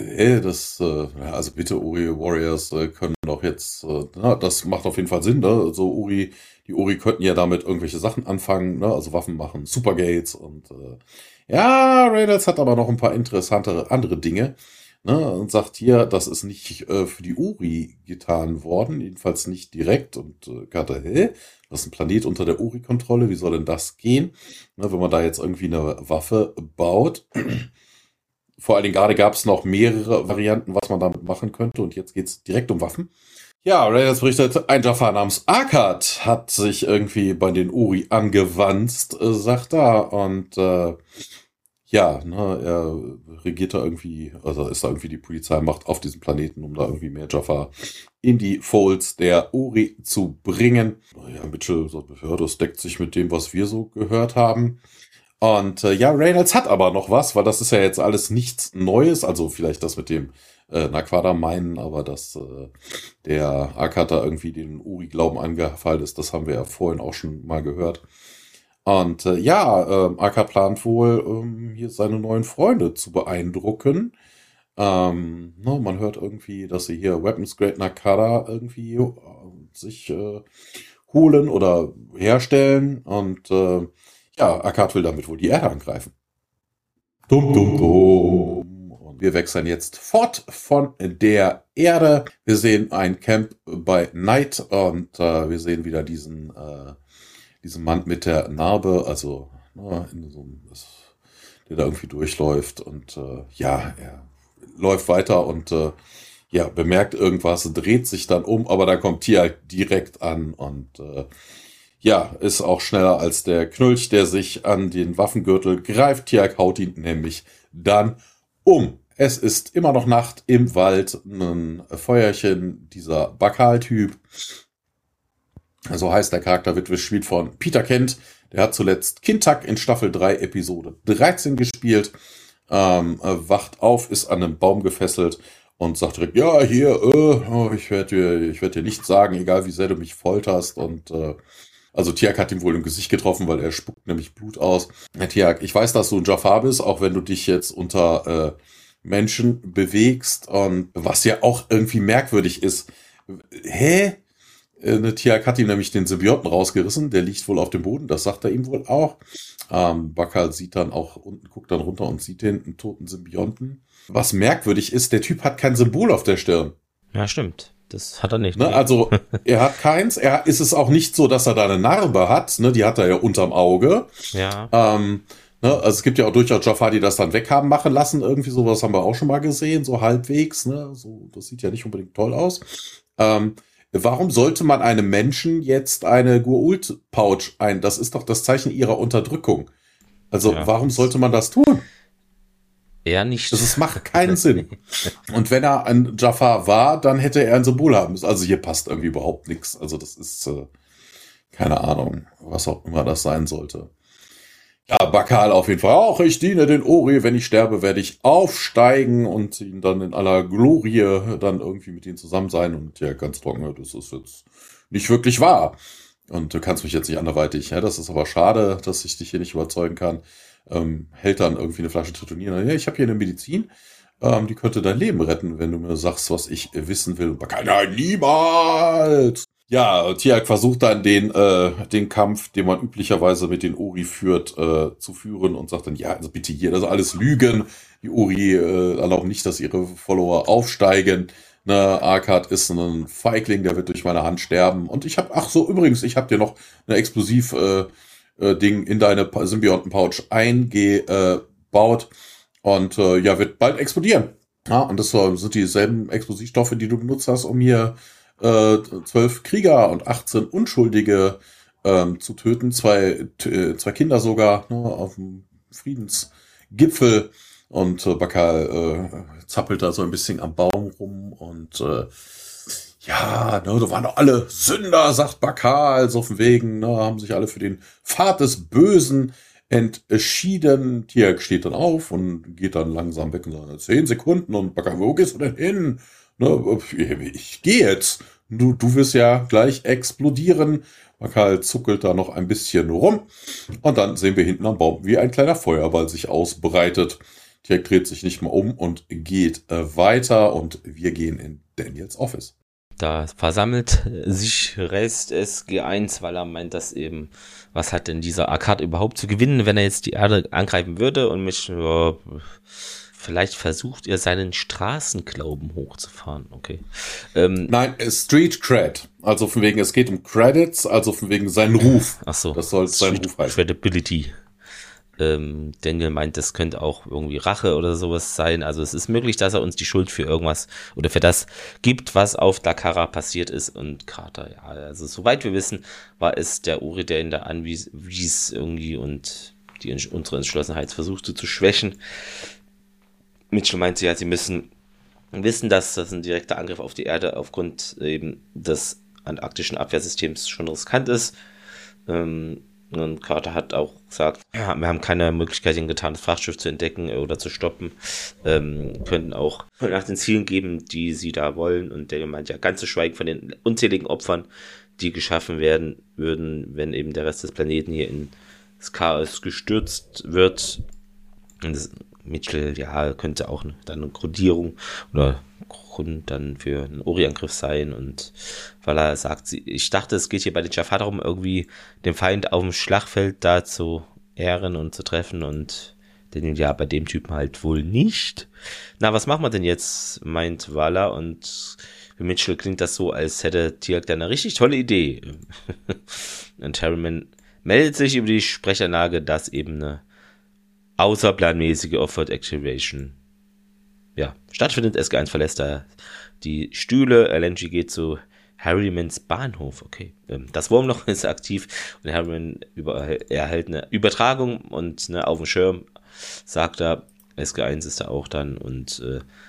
Also bitte, Uri Warriors können doch jetzt, das macht auf jeden Fall Sinn, ne? So die Uri könnten ja damit irgendwelche Sachen anfangen, ne? Also Waffen machen, Supergates und Reynolds hat aber noch ein paar interessantere andere Dinge, ne? Und sagt hier, das ist nicht für die Uri getan worden, jedenfalls nicht direkt. Und Carter, das ist ein Planet unter der Uri-Kontrolle, wie soll denn das gehen? Ne, wenn man da jetzt irgendwie eine Waffe baut. Vor allen Dingen gerade gab es noch mehrere Varianten, was man damit machen könnte. Und jetzt geht's direkt um Waffen. Ja, Reynolds berichtet, ein Jaffa namens Akkad hat sich irgendwie bei den Uri angewandt, sagt er. Und er regiert da irgendwie, also ist da irgendwie die Polizeimacht auf diesem Planeten, um da irgendwie mehr Jaffa in die Folds der Uri zu bringen. Ja, Mitchell sagt, ja, das deckt sich mit dem, was wir so gehört haben. Und Reynolds hat aber noch was, weil das ist ja jetzt alles nichts Neues, also vielleicht das mit dem Naquadah meinen, aber dass der Akkad da irgendwie den Uri-Glauben angefallen ist, das haben wir ja vorhin auch schon mal gehört. Und Akkad plant wohl, hier seine neuen Freunde zu beeindrucken. Man hört irgendwie, dass sie hier Weapons Grade Naquadah irgendwie sich holen oder herstellen. Und Akkad will damit wohl die Erde angreifen. Dum, dum, dum. Und wir wechseln jetzt fort von der Erde. Wir sehen ein Camp bei Night und wir sehen wieder diesen Mann mit der Narbe, also der da irgendwie durchläuft und er läuft weiter und bemerkt irgendwas, dreht sich dann um, aber da kommt Tiag direkt an und ist auch schneller als der Knulch, der sich an den Waffengürtel greift. Tiag haut ihn nämlich dann um. Es ist immer noch Nacht im Wald, ein Feuerchen, dieser Bakal-Typ. So heißt der Charakter, wird gespielt von Peter Kent. Der hat zuletzt Kintak in Staffel 3, Episode 13 gespielt. Wacht auf, ist an einem Baum gefesselt und sagt direkt, ja, hier, ich werde dir nichts sagen, egal wie sehr du mich folterst. Und also Tiag hat ihn wohl im Gesicht getroffen, weil er spuckt nämlich Blut aus. Tiag, ich weiß, dass du ein Jaffa bist, auch wenn du dich jetzt unter Menschen bewegst. Und was ja auch irgendwie merkwürdig ist, Tiag hat ihm nämlich den Symbionten rausgerissen, der liegt wohl auf dem Boden, das sagt er ihm wohl auch. Bakal sieht dann auch unten, guckt dann runter und sieht den toten Symbionten. Was merkwürdig ist, der Typ hat kein Symbol auf der Stirn. Ja, stimmt. Das hat er nicht. Ne? Also, er hat keins. Ist es auch nicht so, dass er da eine Narbe hat. Ne? Die hat er ja unterm Auge. Ja. Also es gibt ja auch durchaus Jaffa, die das dann weghaben machen lassen. Irgendwie sowas haben wir auch schon mal gesehen, so halbwegs. Ne? So, das sieht ja nicht unbedingt toll aus. Warum sollte man einem Menschen jetzt eine Goa'uld-Pouch das ist doch das Zeichen ihrer Unterdrückung. Also warum sollte man das tun? Er nicht. Das macht keinen Sinn. Und wenn er ein Jaffa war, dann hätte er ein Symbol haben müssen. Also hier passt irgendwie überhaupt nichts. Also das ist, keine Ahnung, was auch immer das sein sollte. Ja, Bakal auf jeden Fall auch. Ich diene den Ori. Wenn ich sterbe, werde ich aufsteigen und ihn dann in aller Glorie dann irgendwie mit ihnen zusammen sein. Und ja, ganz trocken, das ist jetzt nicht wirklich wahr. Und du kannst mich jetzt nicht anderweitig. Das ist aber schade, dass ich dich hier nicht überzeugen kann. Hält dann irgendwie eine Flasche Tritonier. Ja, ich habe hier eine Medizin. Die könnte dein Leben retten, wenn du mir sagst, was ich wissen will. Und Bakal, nein, niemals! Ja, Tiag versucht dann den Kampf, den man üblicherweise mit den Ori führt, zu führen und sagt dann, ja, also bitte hier, das ist alles Lügen. Die Ori erlauben nicht, dass ihre Follower aufsteigen. Ne, Arkad ist ein Feigling, der wird durch meine Hand sterben. Und ich habe, ach so, übrigens, ich habe dir noch eine Explosiv Ding in deine Symbionten-Pouch eingebaut und ja, wird bald explodieren. Ja, und das sind dieselben Explosivstoffe, die du benutzt hast, um hier 12 Krieger und 18 Unschuldige zu töten. Zwei Kinder sogar, ne, auf dem Friedensgipfel. Und Bakal zappelt da so ein bisschen am Baum rum und ja, ne, da waren doch alle Sünder, sagt Bakal, so von wegen, ne, haben sich alle für den Pfad des Bösen entschieden. Tiag steht dann auf und geht dann langsam weg und sagt, 10 Sekunden und Bakal, wo gehst du denn hin? Ne, ich gehe jetzt. Du wirst ja gleich explodieren. Bakal zuckelt da noch ein bisschen rum und dann sehen wir hinten am Baum, wie ein kleiner Feuerball sich ausbreitet. Tiag dreht sich nicht mal um und geht weiter und wir gehen in Daniels Office. Da versammelt sich Rest SG1, weil er meint, dass eben, was hat denn dieser Arkad überhaupt zu gewinnen, wenn er jetzt die Erde angreifen würde und mich, vielleicht versucht er seinen Straßenglauben hochzufahren, okay. Nein, Street Cred, also von wegen, es geht um Credits, also von wegen seinen Ruf. Ach so. Das soll sein Ruf heißen. Credibility. Daniel meint, das könnte auch irgendwie Rache oder sowas sein. Also es ist möglich, dass er uns die Schuld für irgendwas oder für das gibt, was auf Dakara passiert ist. Und Carter, ja, also soweit wir wissen, war es der Uri, der ihn da anwies irgendwie und unsere Entschlossenheit versuchte zu schwächen. Mitchell meinte ja, sie müssen wissen, dass das ein direkter Angriff auf die Erde aufgrund eben des antarktischen Abwehrsystems schon riskant ist. Und Carter hat auch gesagt, ja, wir haben keine Möglichkeit, ein getanes Frachtschiff zu entdecken oder zu stoppen. Könnten auch nach den Zielen geben, die sie da wollen. Und der meint ja, ganz zu schweigen von den unzähligen Opfern, die geschaffen werden würden, wenn eben der Rest des Planeten hier ins Chaos gestürzt wird. Und das, Mitchell, ja, könnte auch dann eine Grundierung oder Grund dann für einen Ori-Angriff sein, und weil er sagt, ich dachte, es geht hier bei den Jaffa darum, irgendwie den Feind auf dem Schlachtfeld da zu ehren und zu treffen, und den, ja, bei dem Typen halt wohl nicht. Na, was machen wir denn jetzt, meint Vala, und für Mitchell klingt das so, als hätte Tiag da eine richtig tolle Idee. Und Harriman meldet sich über die Sprechanlage, dass eben eine außerplanmäßige Offroad Activation stattfindet. SG1 verlässt da die Stühle. LNG geht zu Harrimans Bahnhof. Okay, das Wurmloch ist aktiv und Harriman erhält eine Übertragung und auf dem Schirm sagt er, SG1 ist da auch dann, und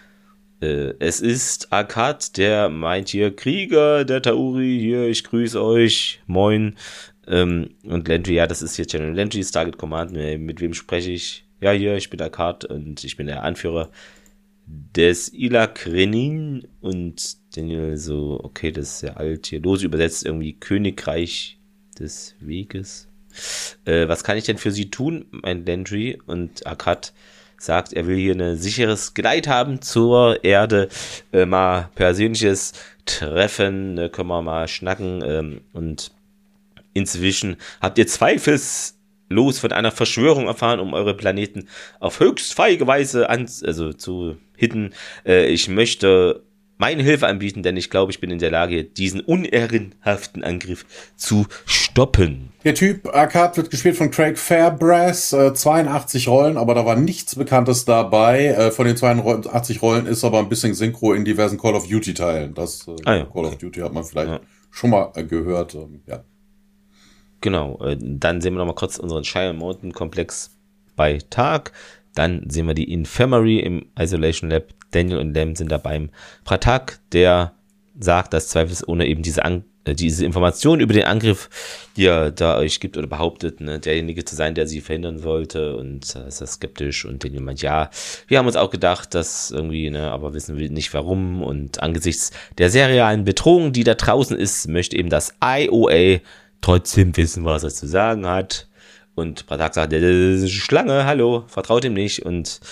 es ist Arkad, der meint hier, Krieger der Tauri, hier, ich grüße euch, moin. Und Landry, ja, das ist jetzt General Landry, Stargate Command, mit wem spreche ich? Ja, hier, ich bin Arkad und ich bin der Anführer des Ilakrenin. Und Daniel so, okay, das ist ja alt, hier los übersetzt irgendwie Königreich des Weges. Was kann ich denn für Sie tun, mein Landry? Und Arkad sagt, er will hier ein sicheres Geleit haben zur Erde, mal persönliches Treffen, können wir mal schnacken, und inzwischen habt ihr zweifellos von einer Verschwörung erfahren, um eure Planeten auf höchst feige Weise zu hitten. Ich möchte meine Hilfe anbieten, denn ich glaube, ich bin in der Lage, diesen unehrenhaften Angriff zu stoppen. Der Typ Arkad wird gespielt von Craig Fairbrass, 82 Rollen, aber da war nichts Bekanntes dabei. Von den 82 Rollen ist aber ein bisschen Synchro in diversen Call of Duty Teilen. Das Call of Duty hat man vielleicht schon mal gehört. Ja. Genau, dann sehen wir nochmal kurz unseren Shire Mountain Komplex bei Tag. Dann sehen wir die Infirmary im Isolation Lab. Daniel und Lem sind da beim Pratak, der sagt, dass zweifelsohne eben diese Information über den Angriff, die er da euch gibt oder behauptet, derjenige zu sein, der sie verhindern wollte, und ist er skeptisch, und Daniel meint, ja, wir haben uns auch gedacht, dass irgendwie, aber wissen wir nicht warum, und angesichts der serialen Bedrohung, die da draußen ist, möchte eben das IOA trotzdem wissen, was er zu sagen hat. Und Pratak sagt, das ist eine Schlange, hallo, vertraut ihm nicht. Und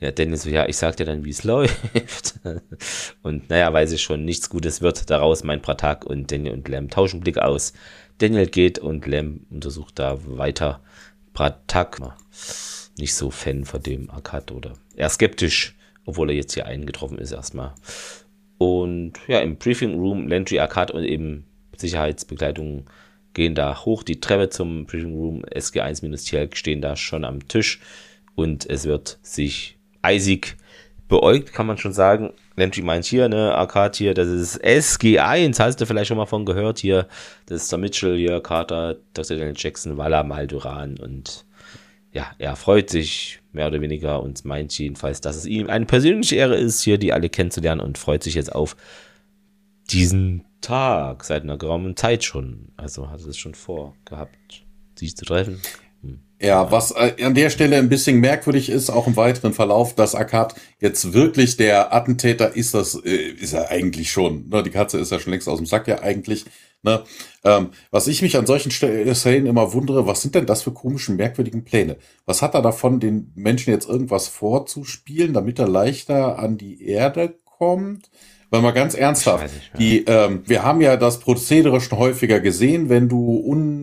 Ja, Daniel so, ja, ich sag dir dann, wie es läuft. Und naja, weiß ich schon, nichts Gutes wird daraus. Mein Pratak und Daniel und Lem tauschen Blick aus. Daniel geht und Lem untersucht da weiter. Pratak, nicht so Fan von dem Akkad oder eher skeptisch, obwohl er jetzt hier eingetroffen ist erstmal. Und ja, im Briefing Room, Landry, Akkad und eben Sicherheitsbegleitung gehen da hoch die Treppe zum Briefing Room. SG1-Tjelk stehen da schon am Tisch und es wird sich eisig beäugt, kann man schon sagen. Landry meint hier, ne, Akkad hier, das ist SG1, hast du vielleicht schon mal von gehört hier. Das ist der Mitchell hier, Carter, Dr. Daniel Jackson, Walla, Malduran und ja, er freut sich mehr oder weniger und meint jedenfalls, dass es ihm eine persönliche Ehre ist, hier die alle kennenzulernen und freut sich jetzt auf diesen Tag, seit einer geraumen Zeit schon. Also hat es schon vorgehabt, sich zu treffen. Ja, was an der Stelle ein bisschen merkwürdig ist, auch im weiteren Verlauf, dass Akkad jetzt wirklich der Attentäter ist, das ist er eigentlich schon. Ne? Die Katze ist ja schon längst aus dem Sack ja eigentlich. Ne? Was ich mich an solchen Szenen immer wundere, was sind denn das für komischen, merkwürdigen Pläne? Was hat er davon, den Menschen jetzt irgendwas vorzuspielen, damit er leichter an die Erde kommt? Weil mal ganz ernsthaft, nicht, wir haben ja das Prozedere schon häufiger gesehen, wenn du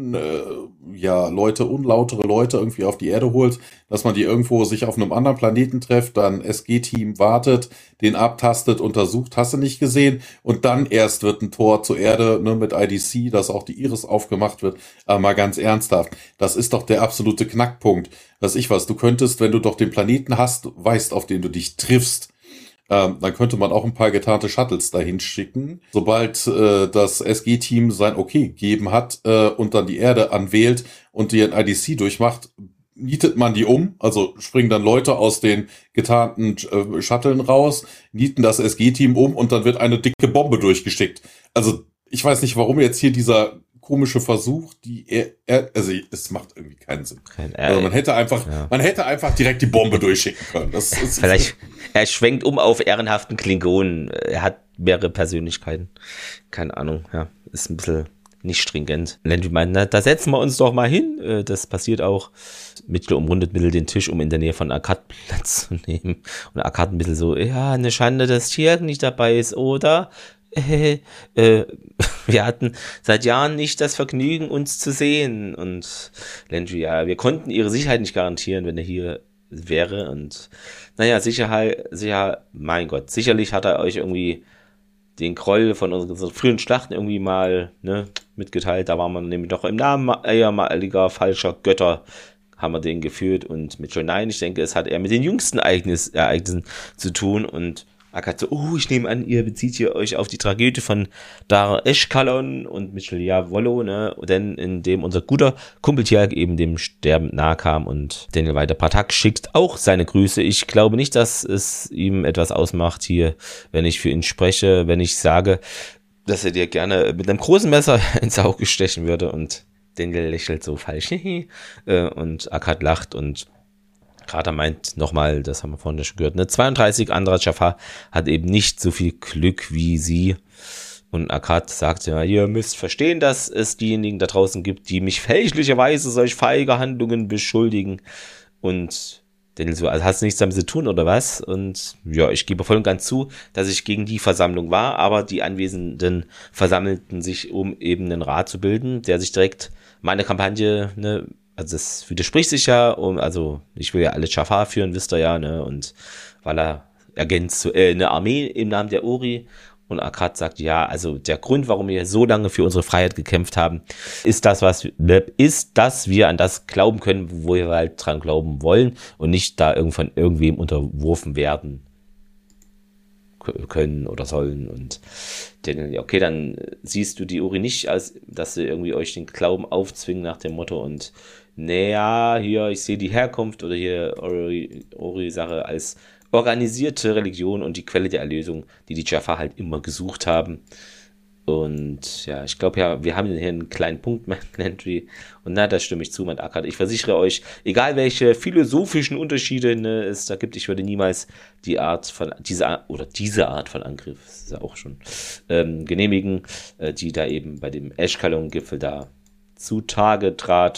unlautere Leute irgendwie auf die Erde holst, dass man die irgendwo sich auf einem anderen Planeten trifft, dann SG-Team wartet, den abtastet, untersucht, hast du nicht gesehen, und dann erst wird ein Tor zur Erde, ne, mit IDC, dass auch die Iris aufgemacht wird. Aber mal ganz ernsthaft, das ist doch der absolute Knackpunkt. Du könntest, wenn du doch den Planeten weißt, auf den du dich triffst, dann könnte man auch ein paar getarnte Shuttles dahin schicken. Sobald das SG-Team sein Okay gegeben hat und dann die Erde anwählt und die ein IDC durchmacht, nietet man die um. Also springen dann Leute aus den getarnten Shuttlen raus, nieten das SG-Team um und dann wird eine dicke Bombe durchgeschickt. Also ich weiß nicht, warum jetzt hier dieser komische Versuch, es macht irgendwie keinen Sinn. Also man hätte einfach direkt die Bombe durchschicken können. Vielleicht, er schwenkt um auf ehrenhaften Klingonen. Er hat mehrere Persönlichkeiten. Keine Ahnung, ja, ist ein bisschen nicht stringent. Landry meint, na, da setzen wir uns doch mal hin. Das passiert auch. Mitchell umrundet Mittel den Tisch, um in der Nähe von Akkad Platz zu nehmen. Und Akkad ein bisschen so, ja, eine Schande, dass Tjelk nicht dabei ist, oder? Wir hatten seit Jahren nicht das Vergnügen, uns zu sehen. Und Landry, ja, wir konnten ihre Sicherheit nicht garantieren, wenn er hier wäre. Und naja, mein Gott, sicherlich hat er euch irgendwie den Groll von unseren frühen Schlachten irgendwie mal mitgeteilt. Da waren wir nämlich noch im Namen ehemaliger falscher Götter, haben wir den geführt. Und Mitchell, nein, ich denke, es hat eher mit den jüngsten Ereignissen zu tun. Und Akkad so, ich nehme an, ihr bezieht hier euch auf die Tragödie von Dar Eshkalon, und Mitchell, ja, Wollo, ne, denn in dem unser guter Kumpel Tjelk eben dem Sterben nahe kam, und Daniel weiter Pratak schickt auch seine Grüße. Ich glaube nicht, dass es ihm etwas ausmacht hier, wenn ich für ihn spreche, wenn ich sage, dass er dir gerne mit einem großen Messer ins Auge stechen würde, und Daniel lächelt so falsch und Akkad lacht, und Carter meint nochmal, das haben wir vorhin schon gehört, 32 anderer Jaffa hat eben nicht so viel Glück wie sie. Und Akkad sagt ja, ihr müsst verstehen, dass es diejenigen da draußen gibt, die mich fälschlicherweise solch feige Handlungen beschuldigen. Und Daniel so, also hast du nichts damit zu tun, oder was? Und ja, ich gebe voll und ganz zu, dass ich gegen die Versammlung war, aber die Anwesenden versammelten sich, um eben einen Rat zu bilden, der sich direkt meine Kampagne, also das widerspricht sich ja, also ich will ja alle Jaffa führen, wisst ihr ja, und weil er ergänzt eine Armee im Namen der Ori, und Akkad sagt, ja, also der Grund, warum wir so lange für unsere Freiheit gekämpft haben, ist, dass wir an das glauben können, wo wir halt dran glauben wollen, und nicht da von irgendwem unterworfen werden können oder sollen. Und Daniel, okay, dann siehst du die Ori nicht, als dass sie irgendwie euch den Glauben aufzwingen nach dem Motto, und naja, hier, ich sehe die Herkunft oder hier Ori-Sache als organisierte Religion und die Quelle der Erlösung, die Jaffa halt immer gesucht haben. Und ja, ich glaube ja, wir haben hier einen kleinen Punkt, mein Landry. Und da stimme ich zu, mein Akkad. Ich versichere euch, egal welche philosophischen Unterschiede es da gibt, ich würde niemals diese Art von Angriff, das ist ja auch schon, genehmigen, die da eben bei dem Eshkalon-Gipfel da zutage trat.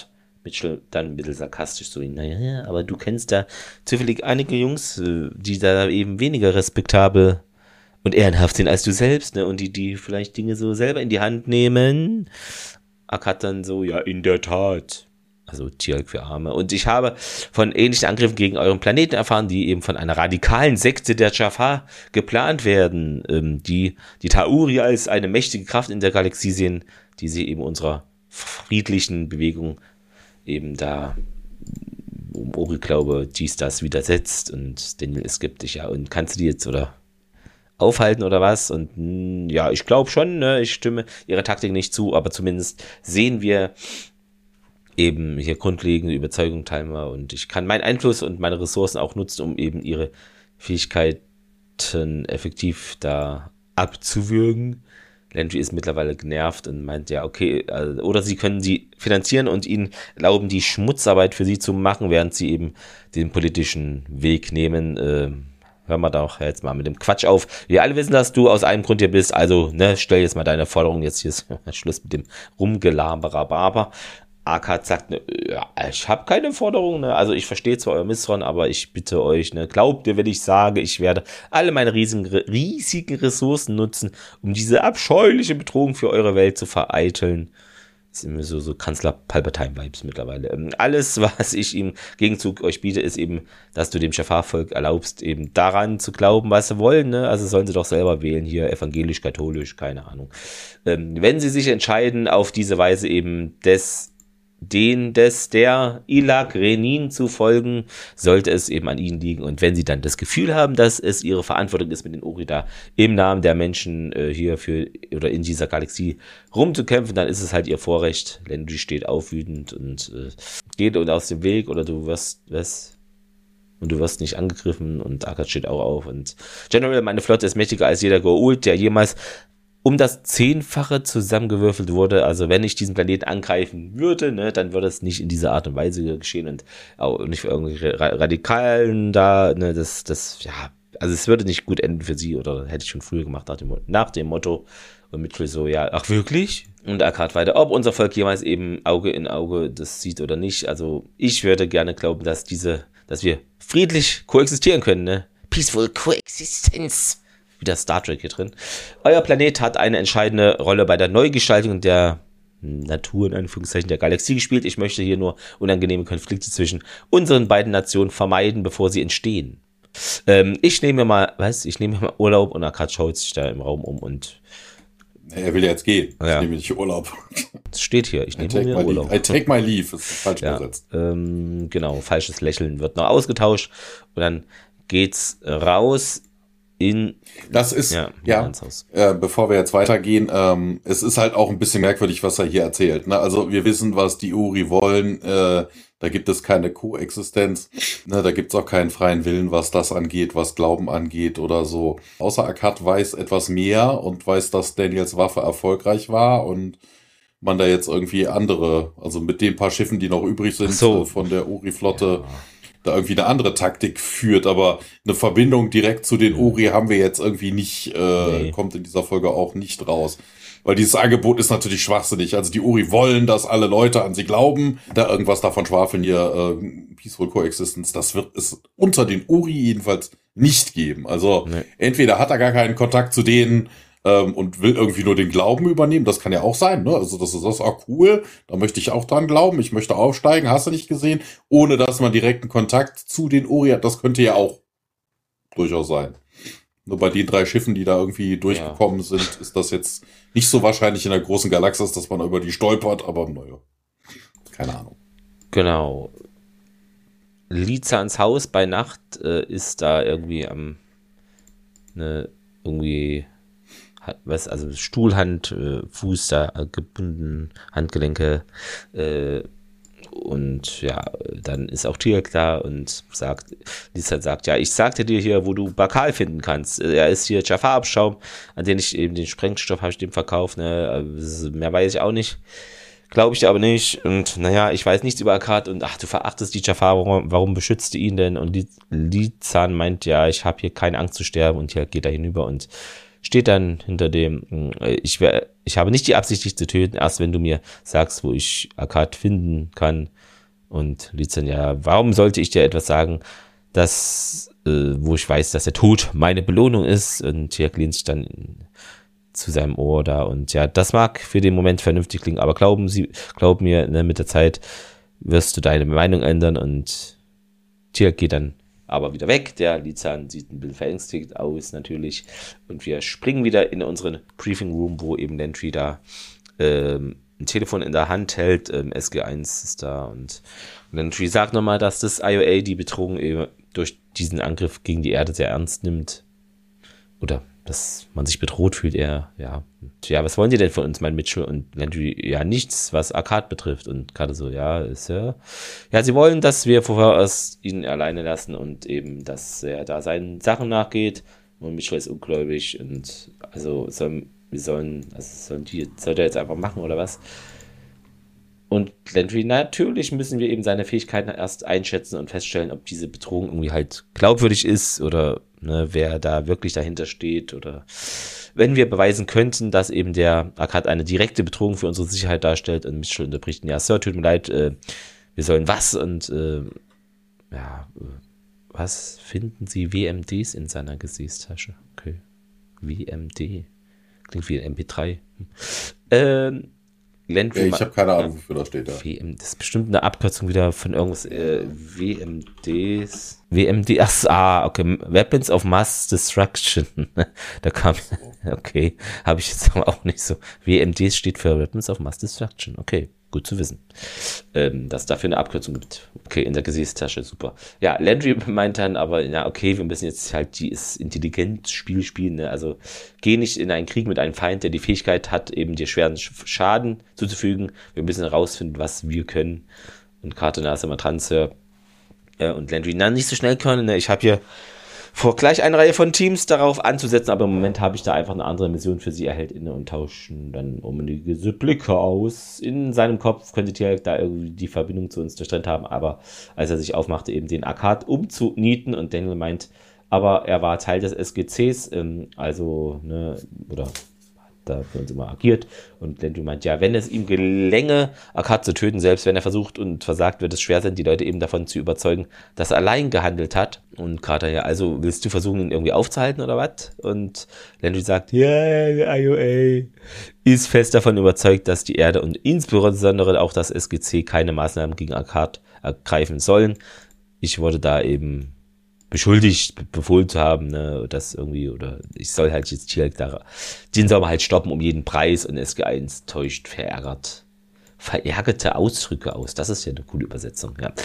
Mitchell dann ein bisschen sarkastisch so, naja, aber du kennst da zufällig einige Jungs, die da eben weniger respektabel und ehrenhaft sind als du selbst, ne? Und die vielleicht Dinge so selber in die Hand nehmen. Akkad dann so, ja, in der Tat. Also Tierk für Arme. Und ich habe von ähnlichen Angriffen gegen euren Planeten erfahren, die eben von einer radikalen Sekte der Jafar geplant werden, die Tauri als eine mächtige Kraft in der Galaxie sehen, die sie eben unserer friedlichen Bewegung eben da um Ori-Glaube dies, das widersetzt. Und Daniel ist skeptisch, ja, und kannst du die jetzt oder aufhalten oder was? Und ja, ich glaube schon, ne, ich stimme ihrer Taktik nicht zu, aber zumindest sehen wir eben hier grundlegende Überzeugung teilen wir und ich kann meinen Einfluss und meine Ressourcen auch nutzen, um eben ihre Fähigkeiten effektiv da abzuwürgen. Landry ist mittlerweile genervt und meint ja, okay, oder sie können sie finanzieren und ihnen erlauben, die Schmutzarbeit für sie zu machen, während sie eben den politischen Weg nehmen. Hören wir doch jetzt mal mit dem Quatsch auf. Wir alle wissen, dass du aus einem Grund hier bist, also ne, stell jetzt mal deine Forderung, jetzt hier ist Schluss mit dem Rumgelaberababer. Akkad sagt, ne, ja, ich habe keine Forderung, ne? Also ich verstehe zwar euer Misstrauen, aber ich bitte euch, ne, glaubt ihr, wenn ich sage, ich werde alle meine riesigen Ressourcen nutzen, um diese abscheuliche Bedrohung für eure Welt zu vereiteln. Das sind mir so Kanzler Palpatine-Vibes mittlerweile. Alles, was ich im Gegenzug euch biete, ist eben, dass du dem Jafar-Volk erlaubst, eben daran zu glauben, was sie wollen, ne? Also sollen sie doch selber wählen, hier evangelisch, katholisch, keine Ahnung. Wenn sie sich entscheiden, auf diese Weise eben der Ilak Renin zu folgen, sollte es eben an ihnen liegen. Und wenn sie dann das Gefühl haben, dass es ihre Verantwortung ist, mit den Ori da im Namen der Menschen hier für oder in dieser Galaxie rumzukämpfen, dann ist es halt ihr Vorrecht. Landry steht auf wütend und geht und aus dem Weg oder du wirst nicht angegriffen und Akkad steht auch auf und General, meine Flotte ist mächtiger als jeder Goa'uld, der jemals um das 10-fache zusammengewürfelt wurde. Also wenn ich diesen Planeten angreifen würde, ne, dann würde es nicht in dieser Art und Weise geschehen und auch nicht für irgendwelche Radikalen da, ne, ja, also es würde nicht gut enden für sie oder hätte ich schon früher gemacht nach dem Motto. Und Mitchell so, ja, ach wirklich? Und Akkad weiter, ob unser Volk jemals eben Auge in Auge das sieht oder nicht. Also ich würde gerne glauben, dass wir friedlich koexistieren können, ne? Peaceful Coexistence. Wieder Star Trek hier drin. Euer Planet hat eine entscheidende Rolle bei der Neugestaltung der Natur, in Anführungszeichen, der Galaxie gespielt. Ich möchte hier nur unangenehme Konflikte zwischen unseren beiden Nationen vermeiden, bevor sie entstehen. Ich nehme mal Urlaub und Akkad schaut sich da im Raum um und er will ja jetzt gehen. Ja. Ich nehme nicht Urlaub. Es steht hier, ich nehme mir Urlaub. I take my leave, das ist falsch übersetzt. Genau, falsches Lächeln wird noch ausgetauscht und dann geht's raus das ist, bevor wir jetzt weitergehen, es ist halt auch ein bisschen merkwürdig, was er hier erzählt. Ne? Also wir wissen, was die Uri wollen, da gibt es keine Koexistenz, ne? Da gibt es auch keinen freien Willen, was das angeht, was Glauben angeht oder so. Außer Akkad weiß etwas mehr und weiß, dass Daniels Waffe erfolgreich war und man da jetzt irgendwie also mit den paar Schiffen, die noch übrig sind von der Uri-Flotte, da irgendwie eine andere Taktik führt, aber eine Verbindung direkt zu den Ori haben wir jetzt irgendwie nicht, kommt in dieser Folge auch nicht raus. Weil dieses Angebot ist natürlich schwachsinnig. Also die Ori wollen, dass alle Leute an sie glauben. Da irgendwas davon schwafeln hier, Peaceful Coexistence, das wird es unter den Ori jedenfalls nicht geben. Also entweder hat er gar keinen Kontakt zu denen, und will irgendwie nur den Glauben übernehmen, das kann ja auch sein, ne? Also das ist auch cool, da möchte ich auch dran glauben, ich möchte aufsteigen, hast du nicht gesehen, ohne dass man direkten Kontakt zu den Ori hat, das könnte ja auch durchaus sein. Nur bei den 3 Schiffen, die da irgendwie durchgekommen sind, ist das jetzt nicht so wahrscheinlich in der großen Galaxis, dass man über die stolpert, aber naja, keine Ahnung. Genau. Lizans Haus bei Nacht ist da irgendwie also Stuhlhand, Fuß da gebunden, Handgelenke und ja, dann ist auch Tierk da und Lisa sagt, ja, ich sagte dir hier, wo du Bakal finden kannst. Er ist hier Jafar-Abschaum, an den ich eben den Sprengstoff habe ich dem verkauft, ne? Mehr weiß ich auch nicht. Glaube ich aber nicht. Und naja, ich weiß nichts über Akkad und du verachtest die Jafar, warum beschützt du ihn denn? Und Lizan meint, ja, ich habe hier keine Angst zu sterben und hier geht er hinüber und steht dann hinter dem, ich habe nicht die Absicht, dich zu töten, erst wenn du mir sagst, wo ich Akkad finden kann, Und Lizan, ja, warum sollte ich dir etwas sagen, wo ich weiß, dass der Tod meine Belohnung ist? Und Tiag lehnt sich dann zu seinem Ohr da. Und ja, das mag für den Moment vernünftig klingen, aber glaub mir, ne, mit der Zeit wirst du deine Meinung ändern. Und Tiag geht dann aber wieder weg. Der Lizan sieht ein bisschen verängstigt aus, natürlich. Und wir springen wieder in unseren Briefing Room, wo eben Landry da ein Telefon in der Hand hält. SG1 ist da. Und Landry sagt nochmal, dass das IOA die Bedrohung eben durch diesen Angriff gegen die Erde sehr ernst nimmt. Oder dass man sich bedroht fühlt. Was wollen die denn von uns, mein Mitchell? Und Landry, ja, nichts, was Akkad betrifft. Und gerade so, sie wollen, dass wir vorerst ihn alleine lassen und eben, dass er da seinen Sachen nachgeht. Und Mitchell ist ungläubig und soll der jetzt einfach machen oder was? Und Landry, natürlich müssen wir eben seine Fähigkeiten erst einschätzen und feststellen, ob diese Bedrohung irgendwie halt glaubwürdig ist oder wer da wirklich dahinter steht, oder wenn wir beweisen könnten, dass eben der Akkad eine direkte Bedrohung für unsere Sicherheit darstellt. Und Mitchell unterbricht ihn, ja, Sir, tut mir leid, wir sollen was? Und was finden Sie WMDs in seiner Gesäßtasche? Okay, WMD klingt wie ein MP3. Landry, ich habe keine Ahnung, wofür das steht. Ja. Das ist bestimmt eine Abkürzung wieder von irgendwas. WMDs. Okay. Weapons of Mass Destruction. Da kam. Okay. Habe ich jetzt aber auch nicht so. WMDs steht für Weapons of Mass Destruction. Okay. Gut zu wissen. Dass es dafür eine Abkürzung gibt. Okay, in der Gesäßtasche, super. Ja, Landry meint dann aber, wir müssen jetzt halt dieses intelligent Spiel spielen. Ne? Also geh nicht in einen Krieg mit einem Feind, der die Fähigkeit hat, eben dir schweren Schaden zuzufügen. Wir müssen herausfinden, was wir können. Und Cartona ist immer dran, Sir. Und Landry, nicht so schnell können. Ne? Ich habe hier vor, gleich eine Reihe von Teams darauf anzusetzen, aber im Moment habe ich da einfach eine andere Mission für sie. Er hält inne und tauschen dann unbedingt Blicke aus. In seinem Kopf könnte Tiag da irgendwie die Verbindung zu uns durchtrennt haben, aber als er sich aufmachte, eben den Akkad umzunieten, und Daniel meint, aber er war Teil des SGCs, oder da für uns immer agiert. Und Landry meint, ja, wenn es ihm gelänge, Akkad zu töten, selbst wenn er versucht und versagt, wird es schwer sein, die Leute eben davon zu überzeugen, dass er allein gehandelt hat. Und Carter, ja, also willst du versuchen, ihn irgendwie aufzuhalten oder was? Und Landry sagt, ja, der IOA ist fest davon überzeugt, dass die Erde und insbesondere auch das SGC keine Maßnahmen gegen Akkad ergreifen sollen. Ich wurde da eben beschuldigt, befohlen zu haben, dass irgendwie, oder ich soll halt jetzt Tiag den soll man halt stoppen um jeden Preis, und SG1 täuscht verärgerte Ausdrücke aus. Das ist ja eine coole Übersetzung, ja.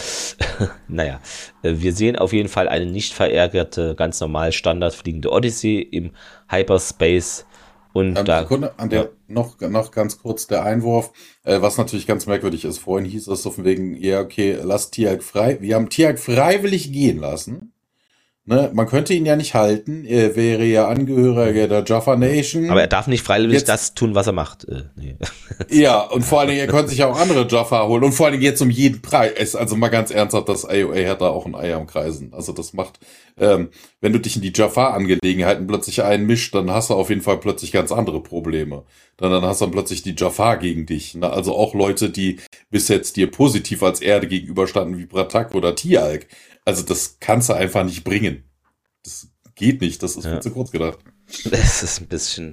Wir sehen auf jeden Fall eine nicht verärgerte, ganz normal standardfliegende Odyssey im Hyperspace. Und Sekunde, noch ganz kurz der Einwurf, was natürlich ganz merkwürdig ist. Vorhin hieß es so von wegen, ja, okay, lass Tiag frei. Wir haben Tiag freiwillig gehen lassen. Ne, man könnte ihn ja nicht halten, er wäre ja Angehöriger der Jaffa Nation. Aber er darf nicht freiwillig das tun, was er macht. Nee. Ja, und vor allen Dingen, er könnte sich auch andere Jaffa holen, und vor allen Dingen jetzt um jeden Preis. Also mal ganz ernsthaft, das IOA hat da auch ein Ei am Kreisen. Also das macht, wenn du dich in die Jaffa-Angelegenheiten plötzlich einmischst, dann hast du auf jeden Fall plötzlich ganz andere Probleme. Dann hast du dann plötzlich die Jaffa gegen dich. Ne? Also auch Leute, die bis jetzt dir positiv als Erde gegenüberstanden, wie Bratak oder Tiag. Also das kannst du einfach nicht bringen. Das geht nicht, das ist viel zu kurz gedacht. Das ist ein bisschen,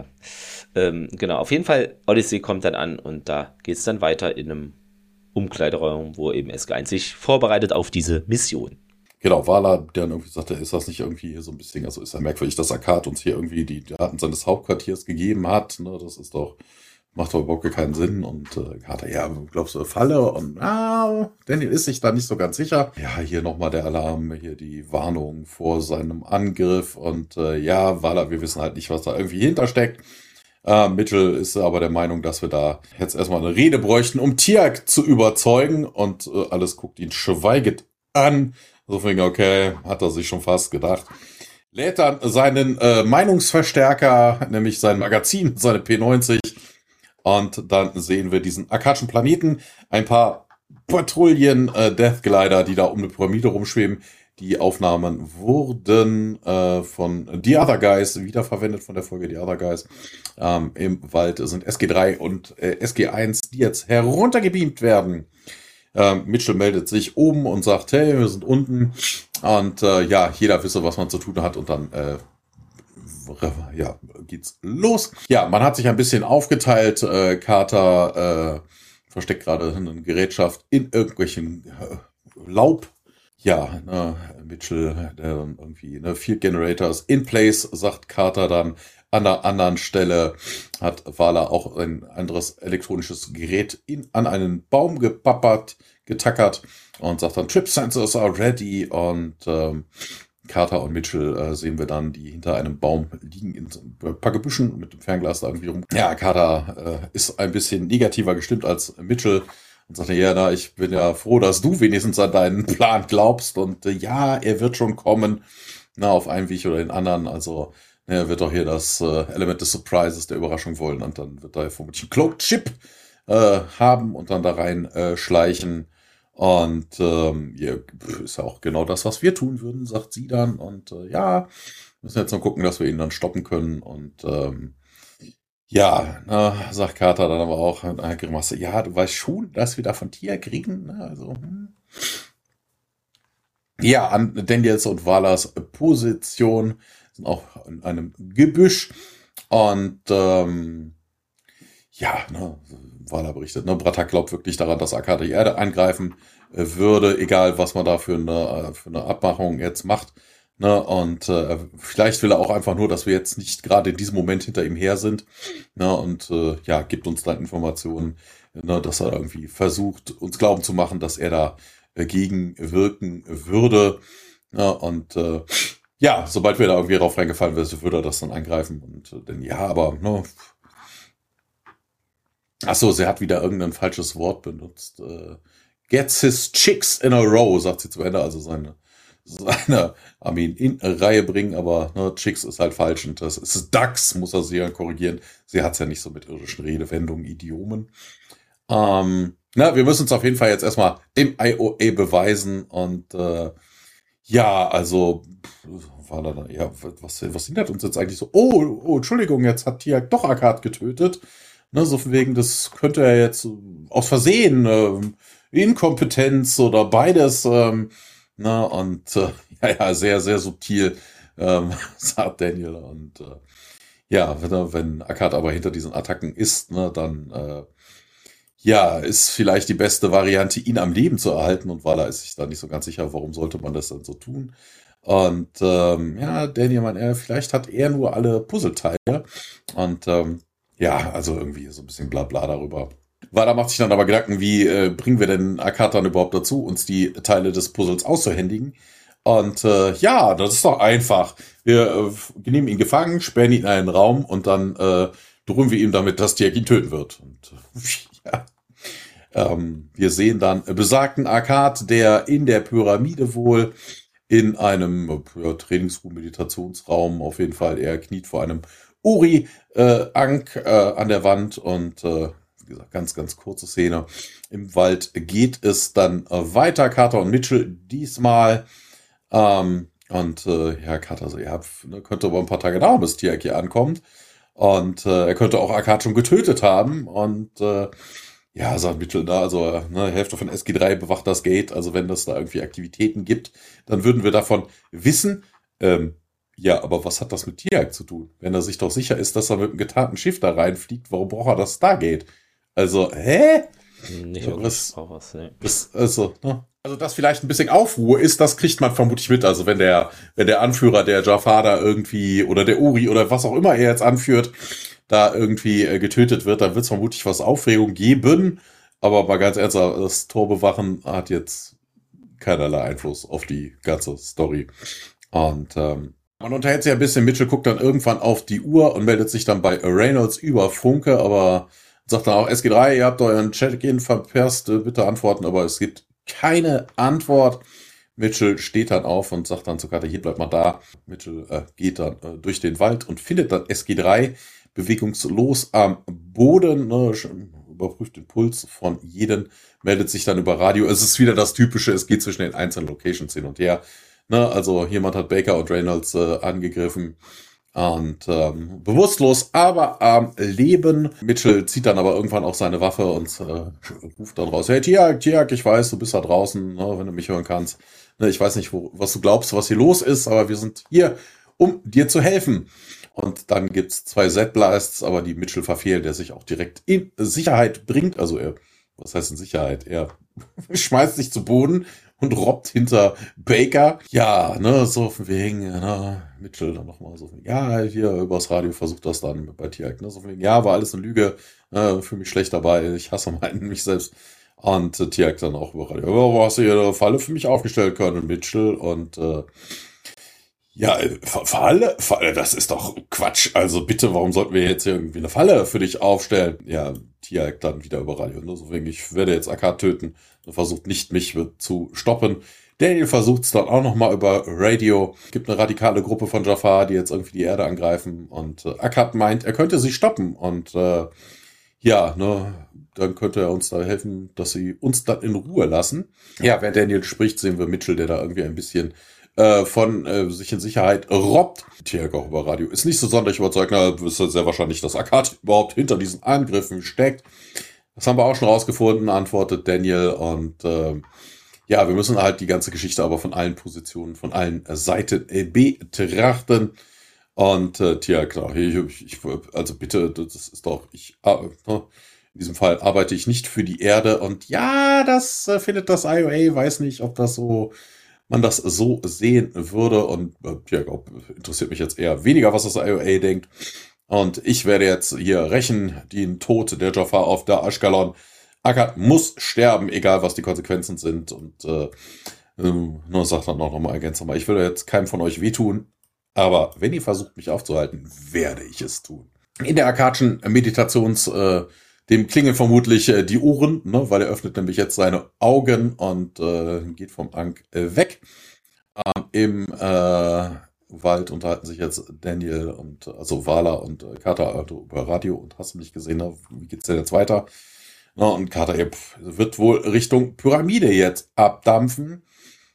genau, auf jeden Fall, Odyssey kommt dann an, und da geht es dann weiter in einem Umkleideraum, wo eben SG1 sich vorbereitet auf diese Mission. Genau, Vala, der dann irgendwie sagte, ist das nicht irgendwie so ein bisschen, also ist ja merkwürdig, dass Akkad uns hier irgendwie die Daten seines Hauptquartiers gegeben hat, ne, das ist doch, macht doch überhaupt keinen Sinn. Und Carter, ja, glaubst du, Falle? Und Daniel ist sich da nicht so ganz sicher. Ja, hier nochmal der Alarm, hier die Warnung vor seinem Angriff. Und Vala, wir wissen halt nicht, was da irgendwie hintersteckt. Mitchell ist aber der Meinung, dass wir da jetzt erstmal eine Rede bräuchten, um Tiag zu überzeugen. Und alles guckt ihn schweigend an. So fing, okay, hat er sich schon fast gedacht. Lädt dann seinen Meinungsverstärker, nämlich sein Magazin, seine P90. Und dann sehen wir diesen akkadischen Planeten, ein paar Patrouillen, Deathglider, die da um eine Pyramide rumschweben. Die Aufnahmen wurden von The Other Guys wiederverwendet, von der Folge The Other Guys. Im Wald sind SG3 und SG1, die jetzt heruntergebeamt werden. Mitchell meldet sich oben und sagt, hey, wir sind unten. Und ja, jeder wisse, was man zu tun hat. Und dann ja, geht's los. Ja, man hat sich ein bisschen aufgeteilt. Carter versteckt gerade eine Gerätschaft in irgendwelchen Laub. Ja, Mitchell, der dann irgendwie, Field Generators in place, sagt Carter dann. An der anderen Stelle hat Vala auch ein anderes elektronisches Gerät an einen Baum getackert und sagt dann, Trip Sensors are ready. Und Carter und Mitchell sehen wir dann, die hinter einem Baum liegen in so ein paar Gebüschen mit dem Fernglas da irgendwie rum. Ja, Carter ist ein bisschen negativer gestimmt als Mitchell und sagt, ja, ich bin ja froh, dass du wenigstens an deinen Plan glaubst. Und ja, er wird schon kommen, auf einen Weg oder den anderen. Also er wird doch hier das Element des Surprises, der Überraschung wollen. Und dann wird er vermutlich einen Cloak Chip haben und dann da rein schleichen. Und ja, ist ja auch genau das, was wir tun würden, sagt sie dann. Und ja, müssen jetzt noch gucken, dass wir ihn dann stoppen können. Und ja, sagt Carter dann aber auch, Grimasse, ja, du weißt schon, dass wir da von Tia kriegen. Also, ja, an Daniels und Valas Position sind auch in einem Gebüsch. Und ja, Vala berichtet, Bratta glaubt wirklich daran, dass Akkad die Erde angreifen würde, egal was man da für eine Abmachung jetzt macht. Und vielleicht will er auch einfach nur, dass wir jetzt nicht gerade in diesem Moment hinter ihm her sind. Und ja, gibt uns dann Informationen, dass er irgendwie versucht, uns glauben zu machen, dass er da gegenwirken würde. Und ja, sobald wir da irgendwie drauf reingefallen wären, würde er das dann angreifen. Und denn ja, aber achso, sie hat wieder irgendein falsches Wort benutzt. Gets his chicks in a row, sagt sie zu Ende. Also seine Armeen in Reihe bringen, aber Chicks ist halt falsch. Und das ist Ducks, muss er sie ja korrigieren. Sie hat es ja nicht so mit irdischen Redewendungen, Idiomen. Wir müssen uns auf jeden Fall jetzt erstmal im IOA beweisen. Und ja, also war da, ja, was hindert uns jetzt eigentlich so? Oh, Entschuldigung, jetzt hat Tiag doch Akkad getötet. So von wegen, das könnte er jetzt aus Versehen, Inkompetenz oder beides, und ja, sehr, sehr subtil, sagt Daniel. Und ja, wenn Akkad aber hinter diesen Attacken ist, dann ja, ist vielleicht die beste Variante, ihn am Leben zu erhalten. Und Vala ist sich da nicht so ganz sicher, warum sollte man das dann so tun. Und ja, Daniel, vielleicht hat er nur alle Puzzleteile. Und ja, also irgendwie so ein bisschen Blabla darüber. Vala macht sich dann aber Gedanken, wie bringen wir denn Akkad dann überhaupt dazu, uns die Teile des Puzzles auszuhändigen. Und ja, das ist doch einfach. Wir nehmen ihn gefangen, sperren ihn in einen Raum und dann drohen wir ihm damit, dass Tiag ihn töten wird. Und ja. Wir sehen dann besagten Akkad, der in der Pyramide wohl in einem Trainingsraum, Meditationsraum, auf jeden Fall, er kniet vor einem Uri-Ank an der Wand und wie gesagt, ganz, ganz kurze Szene. Im Wald geht es dann weiter, Carter und Mitchell diesmal. Und ja, Carter so, ja, könnte aber ein paar Tage dauern, bis Tiag hier ankommt. Und er könnte auch Akkad schon getötet haben. Und ja, sagt Mitchell da, also Hälfte von SG3 bewacht das Gate. Also wenn das da irgendwie Aktivitäten gibt, dann würden wir davon wissen. Ja, aber was hat das mit Tiag zu tun? Wenn er sich doch sicher ist, dass er mit einem getarnten Schiff da reinfliegt, warum braucht er das Stargate? Also, hä? Nicht wirklich was, ne. Also, dass vielleicht ein bisschen Aufruhr ist, das kriegt man vermutlich mit. Also wenn der Anführer der Jafar da irgendwie oder der Uri oder was auch immer er jetzt anführt, da irgendwie getötet wird, dann wird es vermutlich was Aufregung geben. Aber mal ganz ernsthaft, das Torbewachen hat jetzt keinerlei Einfluss auf die ganze Story. Und man unterhält sich ein bisschen. Mitchell guckt dann irgendwann auf die Uhr und meldet sich dann bei Reynolds über Funke, aber sagt dann auch, SG3, ihr habt euren Check-in verpasst, bitte antworten, aber es gibt keine Antwort. Mitchell steht dann auf und sagt dann zu Carter, hier bleibt mal da. Mitchell geht dann durch den Wald und findet dann SG3 bewegungslos am Boden, überprüft den Puls von jedem, meldet sich dann über Radio. Es ist wieder das Typische, es geht zwischen den einzelnen Locations hin und her. Also jemand hat Baker und Reynolds angegriffen und bewusstlos, aber am Leben. Mitchell zieht dann aber irgendwann auch seine Waffe und ruft dann raus, hey Tiag, ich weiß, du bist da draußen, ne, wenn du mich hören kannst. Ne, ich weiß nicht, was du glaubst, was hier los ist, aber wir sind hier, um dir zu helfen. Und dann gibt's 2 Z-Blasts, aber die Mitchell verfehlt, der sich auch direkt in Sicherheit bringt. Also was heißt in Sicherheit? Er schmeißt sich zu Boden und robbt hinter Baker. Ja, ne, so von wegen, ne, Mitchell dann nochmal so von wegen, ja, hier übers Radio versucht das dann bei Tiag, ne, so von wegen, ja, war alles eine Lüge, fühle mich schlecht dabei, ich hasse mich selbst. Und Tiag dann auch über Radio, wo hast du hier eine Falle für mich aufgestellt, Colonel Mitchell? Und ja, Falle, das ist doch Quatsch. Also bitte, warum sollten wir jetzt hier irgendwie eine Falle für dich aufstellen? Ja, Tiag dann wieder über Radio. Ne? So wegen, ich werde jetzt Akkad töten. Und versucht nicht, mich zu stoppen. Daniel versucht es dann auch nochmal über Radio. Gibt eine radikale Gruppe von Jafar, die jetzt irgendwie die Erde angreifen. Und Akkad meint, er könnte sie stoppen. Und ja, ne, dann könnte er uns da helfen, dass sie uns dann in Ruhe lassen. Ja, während Daniel spricht, sehen wir Mitchell, der da irgendwie ein bisschen von sich in Sicherheit robbt. Tiag auch über Radio. Ist nicht so sonderlich überzeugt, ist sehr wahrscheinlich, dass Akkad überhaupt hinter diesen Angriffen steckt. Das haben wir auch schon rausgefunden, antwortet Daniel. Und ja, wir müssen halt die ganze Geschichte aber von allen Positionen, von allen Seiten betrachten. Und Tiag, also bitte, das ist doch, in diesem Fall arbeite ich nicht für die Erde. Und ja, das findet das IOA, weiß nicht, ob das so man das so sehen würde. Und ja, interessiert mich jetzt eher weniger, was das IOA denkt. Und ich werde jetzt hier rächen, den Tod der Jafar auf der Ashkelon. Akkad muss sterben, egal was die Konsequenzen sind. Und nur sagt dann noch mal ergänzt nochmal, ich will jetzt keinem von euch wehtun, aber wenn ihr versucht, mich aufzuhalten, werde ich es tun. In der akkadischen Meditations dem klingeln vermutlich die Ohren, ne, weil er öffnet nämlich jetzt seine Augen und geht vom Ankh weg. Im Wald unterhalten sich jetzt Daniel und also Vala und Carter über Radio und hast du nicht gesehen, ne? Wie geht's denn jetzt weiter? Na, und Carter wird wohl Richtung Pyramide jetzt abdampfen.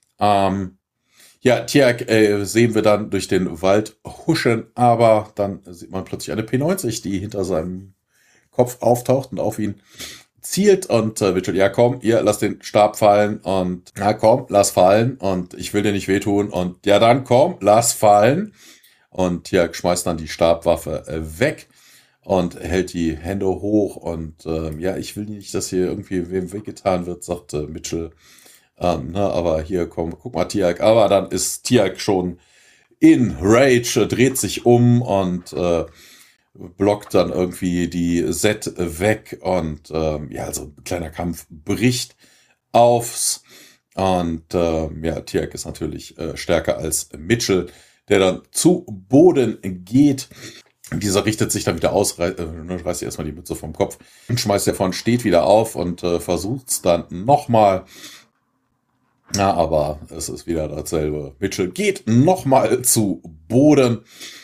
Ja, Tiag sehen wir dann durch den Wald huschen, aber dann sieht man plötzlich eine P90, die hinter seinem Kopf auftaucht und auf ihn zielt und Mitchell, ja komm, ihr lass den Stab fallen und na komm, lass fallen und ich will dir nicht wehtun und ja dann komm, lass fallen und Tiag schmeißt dann die Stabwaffe weg und hält die Hände hoch und ja, ich will nicht, dass hier irgendwie wem wehgetan wird, sagt Mitchell, aber hier komm, guck mal Tiag, aber dann ist Tiag schon in Rage, dreht sich um und blockt dann irgendwie die Set weg und ja, also ein kleiner Kampf bricht aufs und ja, Tiag ist natürlich stärker als Mitchell, der dann zu Boden geht. Dieser richtet sich dann wieder aus, reißt erstmal die Mütze vom Kopf und schmeißt davon, steht wieder auf und versucht es dann nochmal. Na, aber es ist wieder dasselbe. Mitchell geht nochmal zu Boden.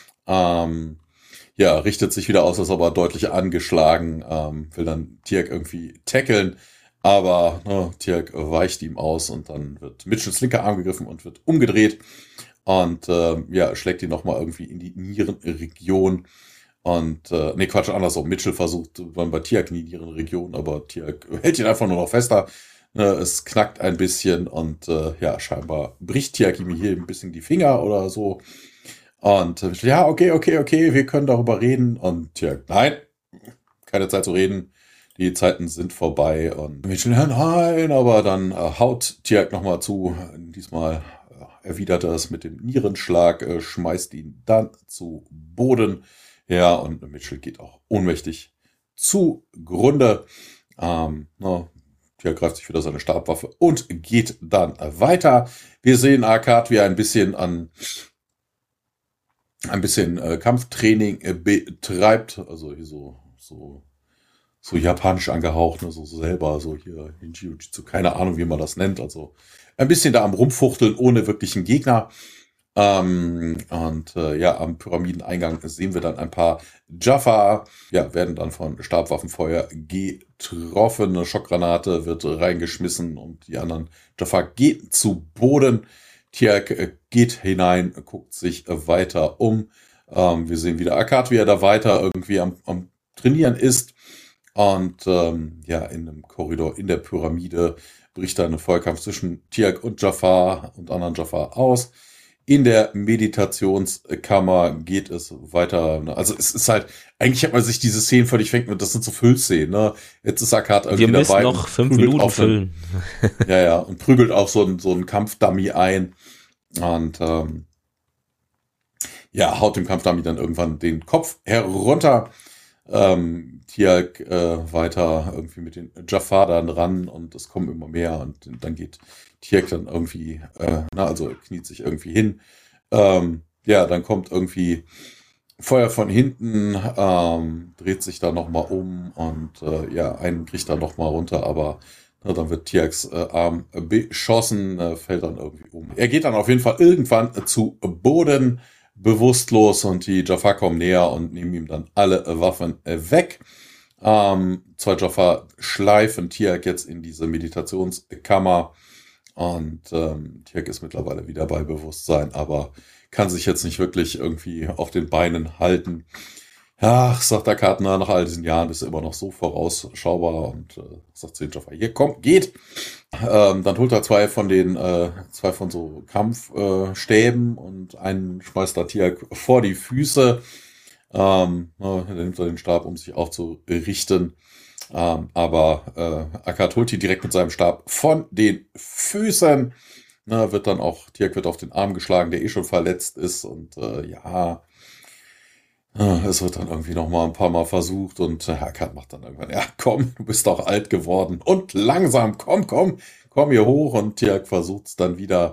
Ja, richtet sich wieder aus, ist aber deutlich angeschlagen, will dann Tiag irgendwie tackeln, aber Tiag weicht ihm aus und dann wird Mitchells linker Arm gegriffen und wird umgedreht und ja, schlägt ihn nochmal irgendwie in die Nierenregion und, nee, Quatsch, andersrum, Mitchell versucht bei Tiag in die Nierenregion, aber Tiag hält ihn einfach nur noch fester, es knackt ein bisschen und ja, scheinbar bricht Tiag ihm hier ein bisschen die Finger oder so. Und ja, okay, wir können darüber reden. Und ja, nein, keine Zeit zu reden. Die Zeiten sind vorbei. Und Mitchell, nein, aber dann haut Tiag nochmal zu. Diesmal erwidert er es mit dem Nierenschlag, schmeißt ihn dann zu Boden. Ja, und Mitchell geht auch ohnmächtig zugrunde. Tiag greift sich wieder seine Stabwaffe und geht dann weiter. Wir sehen Akkad, wie er ein bisschen Kampftraining betreibt, also hier so japanisch angehaucht, ne, so selber, so hier in Jiu-Jitsu, keine Ahnung, wie man das nennt, also ein bisschen da am Rumfuchteln ohne wirklichen Gegner. Ja, am Pyramideneingang sehen wir dann ein paar Jafar, ja, werden dann von Stabwaffenfeuer getroffen, eine Schockgranate wird reingeschmissen und die anderen Jafar gehen zu Boden. Tiag geht hinein, guckt sich weiter um Wir sehen wieder Akkad, wie er da weiter irgendwie am Trainieren ist. Und in einem Korridor in der Pyramide bricht dann ein Feuerkampf zwischen Tiag und Jafar und anderen Jafar aus. In der Meditationskammer geht es weiter. Also es ist halt, eigentlich hat man sich diese Szenen völlig fängt, das sind so Füllszenen, ne? Jetzt ist Akkad irgendwie Wir müssen dabei. noch 5 Minuten füllen. Und prügelt auf so einen Kampfdummy ein. Und haut dem Kampfdummy dann irgendwann den Kopf herunter. Tiag weiter irgendwie mit den Jafar dann ran und es kommen immer mehr und dann geht Tiag dann irgendwie, also kniet sich irgendwie hin. Dann kommt irgendwie Feuer von hinten, dreht sich da nochmal um und einen kriegt er nochmal runter, aber dann wird Tiags Arm beschossen, fällt dann irgendwie um. Er geht dann auf jeden Fall irgendwann zu Boden, bewusstlos und die Jafar kommen näher und nehmen ihm dann alle Waffen weg. 2 Jafar schleifen Tiag jetzt in diese Meditationskammer und Tiag ist mittlerweile wieder bei Bewusstsein, aber kann sich jetzt nicht wirklich irgendwie auf den Beinen halten. Ach, sagt der Kartner, nach all diesen Jahren ist er immer noch so vorausschaubar und sagt zu den Jafar, hier, komm, geht. Dann holt er 2 von so Kampfstäben und einen schmeißt er Tiag vor die Füße. Dann nimmt er den Stab, um sich aufzurichten. Aber Akkad holt ihn direkt mit seinem Stab von den Füßen. Tiag wird auf den Arm geschlagen, der schon verletzt ist und es wird dann irgendwie noch mal ein paar Mal versucht und Akkad macht dann irgendwann, ja komm, du bist doch alt geworden und langsam, komm hier hoch und Tiag versucht es dann wieder.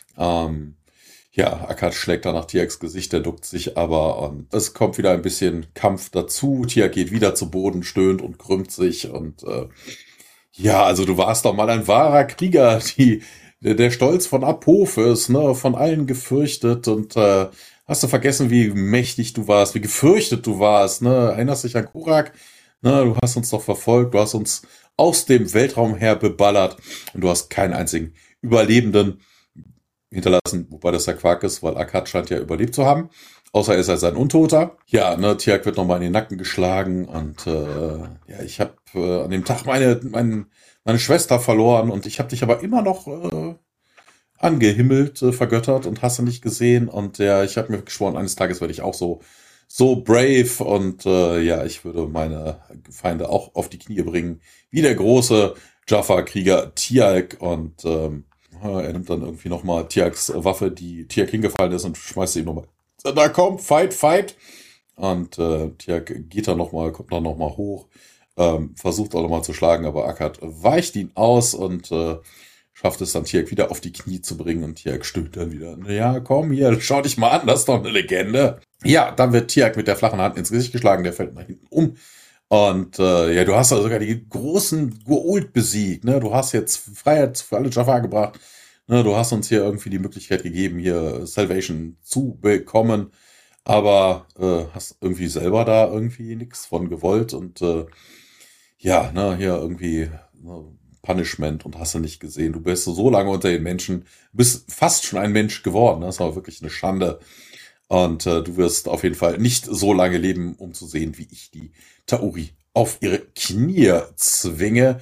Akkad schlägt dann nach Tiags Gesicht, der duckt sich aber und es kommt wieder ein bisschen Kampf dazu. Tiag geht wieder zu Boden, stöhnt und krümmt sich und also du warst doch mal ein wahrer Krieger, der Stolz von Apophis, ne, von allen gefürchtet und hast du vergessen, wie mächtig du warst, wie gefürchtet du warst, ne? Erinnerst dich an Korak? Ne, du hast uns doch verfolgt, du hast uns aus dem Weltraum her beballert und du hast keinen einzigen Überlebenden hinterlassen, wobei das ja Quark ist, weil Akkad scheint ja überlebt zu haben. Außer er ist halt ein Untoter. Ja, ne, Tiag wird nochmal in den Nacken geschlagen und ich habe an dem Tag meine Schwester verloren und ich habe dich aber immer noch angehimmelt, vergöttert und hast du nicht gesehen und ich habe mir geschworen, eines Tages werde ich auch so brave und ich würde meine Feinde auch auf die Knie bringen, wie der große Jafar-Krieger Tiag und er nimmt dann irgendwie nochmal Tiags Waffe, die Tiag hingefallen ist und schmeißt sie ihm nochmal. Da komm, fight! Und Tiag kommt dann nochmal hoch, versucht auch nochmal zu schlagen, aber Akkad weicht ihn aus und schafft es dann Tiag wieder auf die Knie zu bringen und Tiag stöhnt dann wieder. Ja, komm hier, schau dich mal an, das ist doch eine Legende. Ja, dann wird Tiag mit der flachen Hand ins Gesicht geschlagen, der fällt nach hinten um. Und du hast ja sogar die großen Goa'uld besiegt, ne? Du hast jetzt Freiheit für alle Jafar gebracht. Ne? Du hast uns hier irgendwie die Möglichkeit gegeben, hier Salvation zu bekommen. Aber hast irgendwie selber da irgendwie nichts von gewollt. Und hier irgendwie Punishment und hast du nicht gesehen. Du bist so lange unter den Menschen, bist fast schon ein Mensch geworden. Das war wirklich eine Schande. Und du wirst auf jeden Fall nicht so lange leben, um zu sehen, wie ich die Tauri auf ihre Knie zwinge.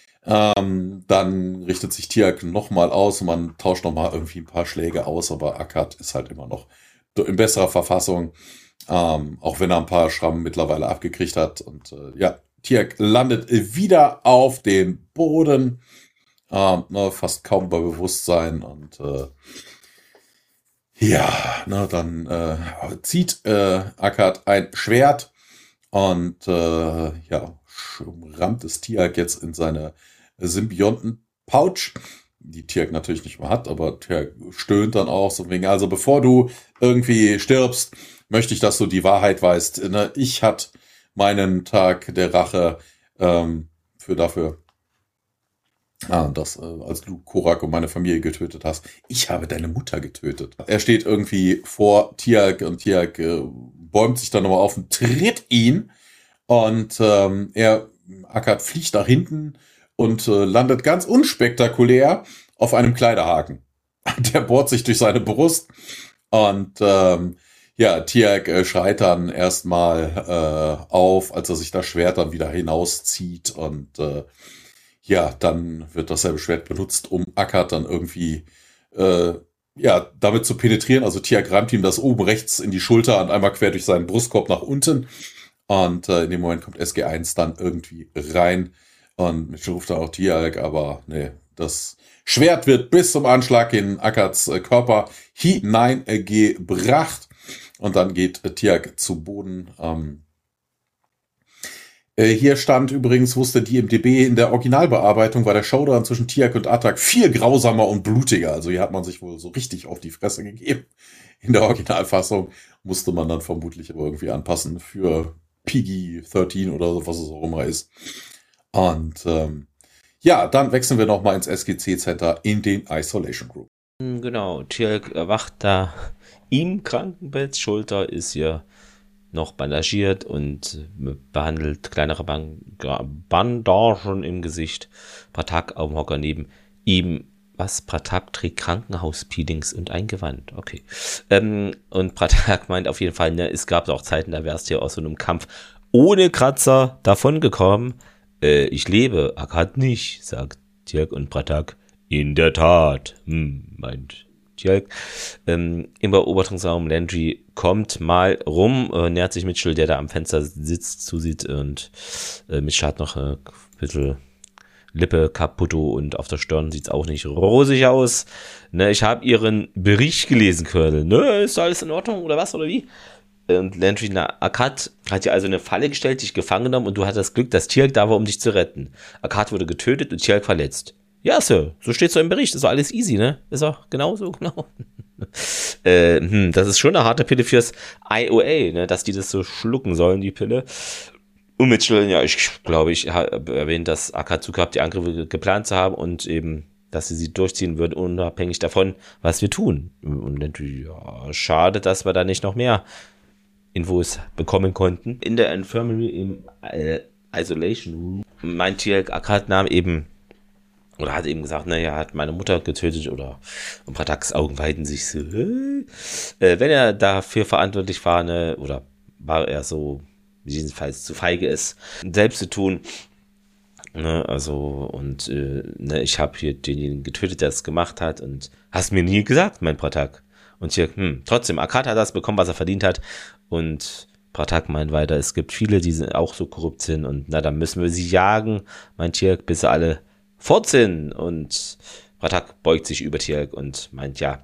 Dann richtet sich Tiag nochmal aus und man tauscht nochmal irgendwie ein paar Schläge aus, aber Akkad ist halt immer noch in besserer Verfassung, auch wenn er ein paar Schrammen mittlerweile abgekriegt hat. Und Tiag landet wieder auf dem Boden, fast kaum bei Bewusstsein und dann zieht Akkad ein Schwert und rammt es Tiag jetzt in seine Symbionten-Pouch, die Tiag natürlich nicht mehr hat, aber Tiag stöhnt dann auch so wegen, also bevor du irgendwie stirbst, möchte ich, dass du die Wahrheit weißt. Ne? Ich hatte meinen Tag der Rache als du Korak und meine Familie getötet hast. Ich habe deine Mutter getötet. Er steht irgendwie vor Tiag und Tiag bäumt sich dann nochmal auf und tritt ihn und Akkad fliegt nach hinten und landet ganz unspektakulär auf einem Kleiderhaken. Der bohrt sich durch seine Brust und Ja, Tiag schreit dann erstmal auf, als er sich das Schwert dann wieder hinauszieht und ja, dann wird dasselbe Schwert benutzt, um Akkad dann irgendwie ja, damit zu penetrieren. Also Tiag rammt ihm das oben rechts in die Schulter und einmal quer durch seinen Brustkorb nach unten. Und in dem Moment kommt SG1 dann irgendwie rein. Und Mitchell ruft dann auch Tiag, aber nee, das Schwert wird bis zum Anschlag in Akkads Körper hineingebracht. Und dann geht Tiag zu Boden. Hier stand übrigens, wusste die IMDb, in der Originalbearbeitung war der Showdown zwischen Tiag und Atak viel grausamer und blutiger. Also hier hat man sich wohl so richtig auf die Fresse gegeben. In der Originalfassung musste man dann vermutlich aber irgendwie anpassen für PG-13 oder so, was es auch immer ist. Und ja, dann wechseln wir nochmal ins SGC-Center in den Isolation Group. Genau, Tiag erwacht da im Krankenbett, Schulter ist ja noch bandagiert und behandelt kleinere Bandagen im Gesicht. Pratak auf dem Hocker neben ihm. Was? Pratak trägt Krankenhauspeelings und ein Gewand. Okay. Und Pratak meint auf jeden Fall, ne, es gab auch Zeiten, da wärst du ja aus so einem Kampf ohne Kratzer davongekommen. Ich lebe, Akkad nicht, sagt Tiag, und Pratak, in der Tat, meint Tiag. Im Beobachtungsraum Landry kommt mal rum, nähert sich Mitchell, der da am Fenster sitzt, zusieht, und Mitchell hat noch ein bisschen Lippe kaputto und auf der Stirn sieht's auch nicht rosig aus. Ne, ich habe Ihren Bericht gelesen, Colonel. Ne, ist alles in Ordnung oder was oder wie? Und Landry, Akkad hat dir also eine Falle gestellt, dich gefangen genommen, und du hattest das Glück, dass Tiag da war, um dich zu retten. Akkad wurde getötet und Tiag verletzt. Ja, Sir, so steht so im Bericht. Ist doch alles easy, ne? Ist doch genauso, genau. Das ist schon eine harte Pille fürs IOA, ne? Dass die das so schlucken sollen, die Pille. Und Mitchell, ja, ich glaube, ich habe erwähnt, dass Akatsuka die Angriffe geplant zu haben und eben, dass sie durchziehen würden, unabhängig davon, was wir tun. Und natürlich, ja, schade, dass wir da nicht noch mehr Infos bekommen konnten. In der Infirmary im Isolation Room meint Tiag, Akkad nahm eben, oder hat eben gesagt, naja, er hat meine Mutter getötet, oder, und Prataks Augen weiten sich so, wenn er dafür verantwortlich war, ne, oder war er so, jedenfalls zu feige ist, selbst zu tun, ne, also, und ne, ich habe hier denjenigen getötet, der es gemacht hat, und hast mir nie gesagt, mein Pratak. Und hier, trotzdem, Akkad hat das bekommen, was er verdient hat, und Pratak meint weiter, es gibt viele, die auch so korrupt sind, und na, dann müssen wir sie jagen, meint Tiag, bis sie alle fort sind. Und Pratak beugt sich über Tiag und meint, ja,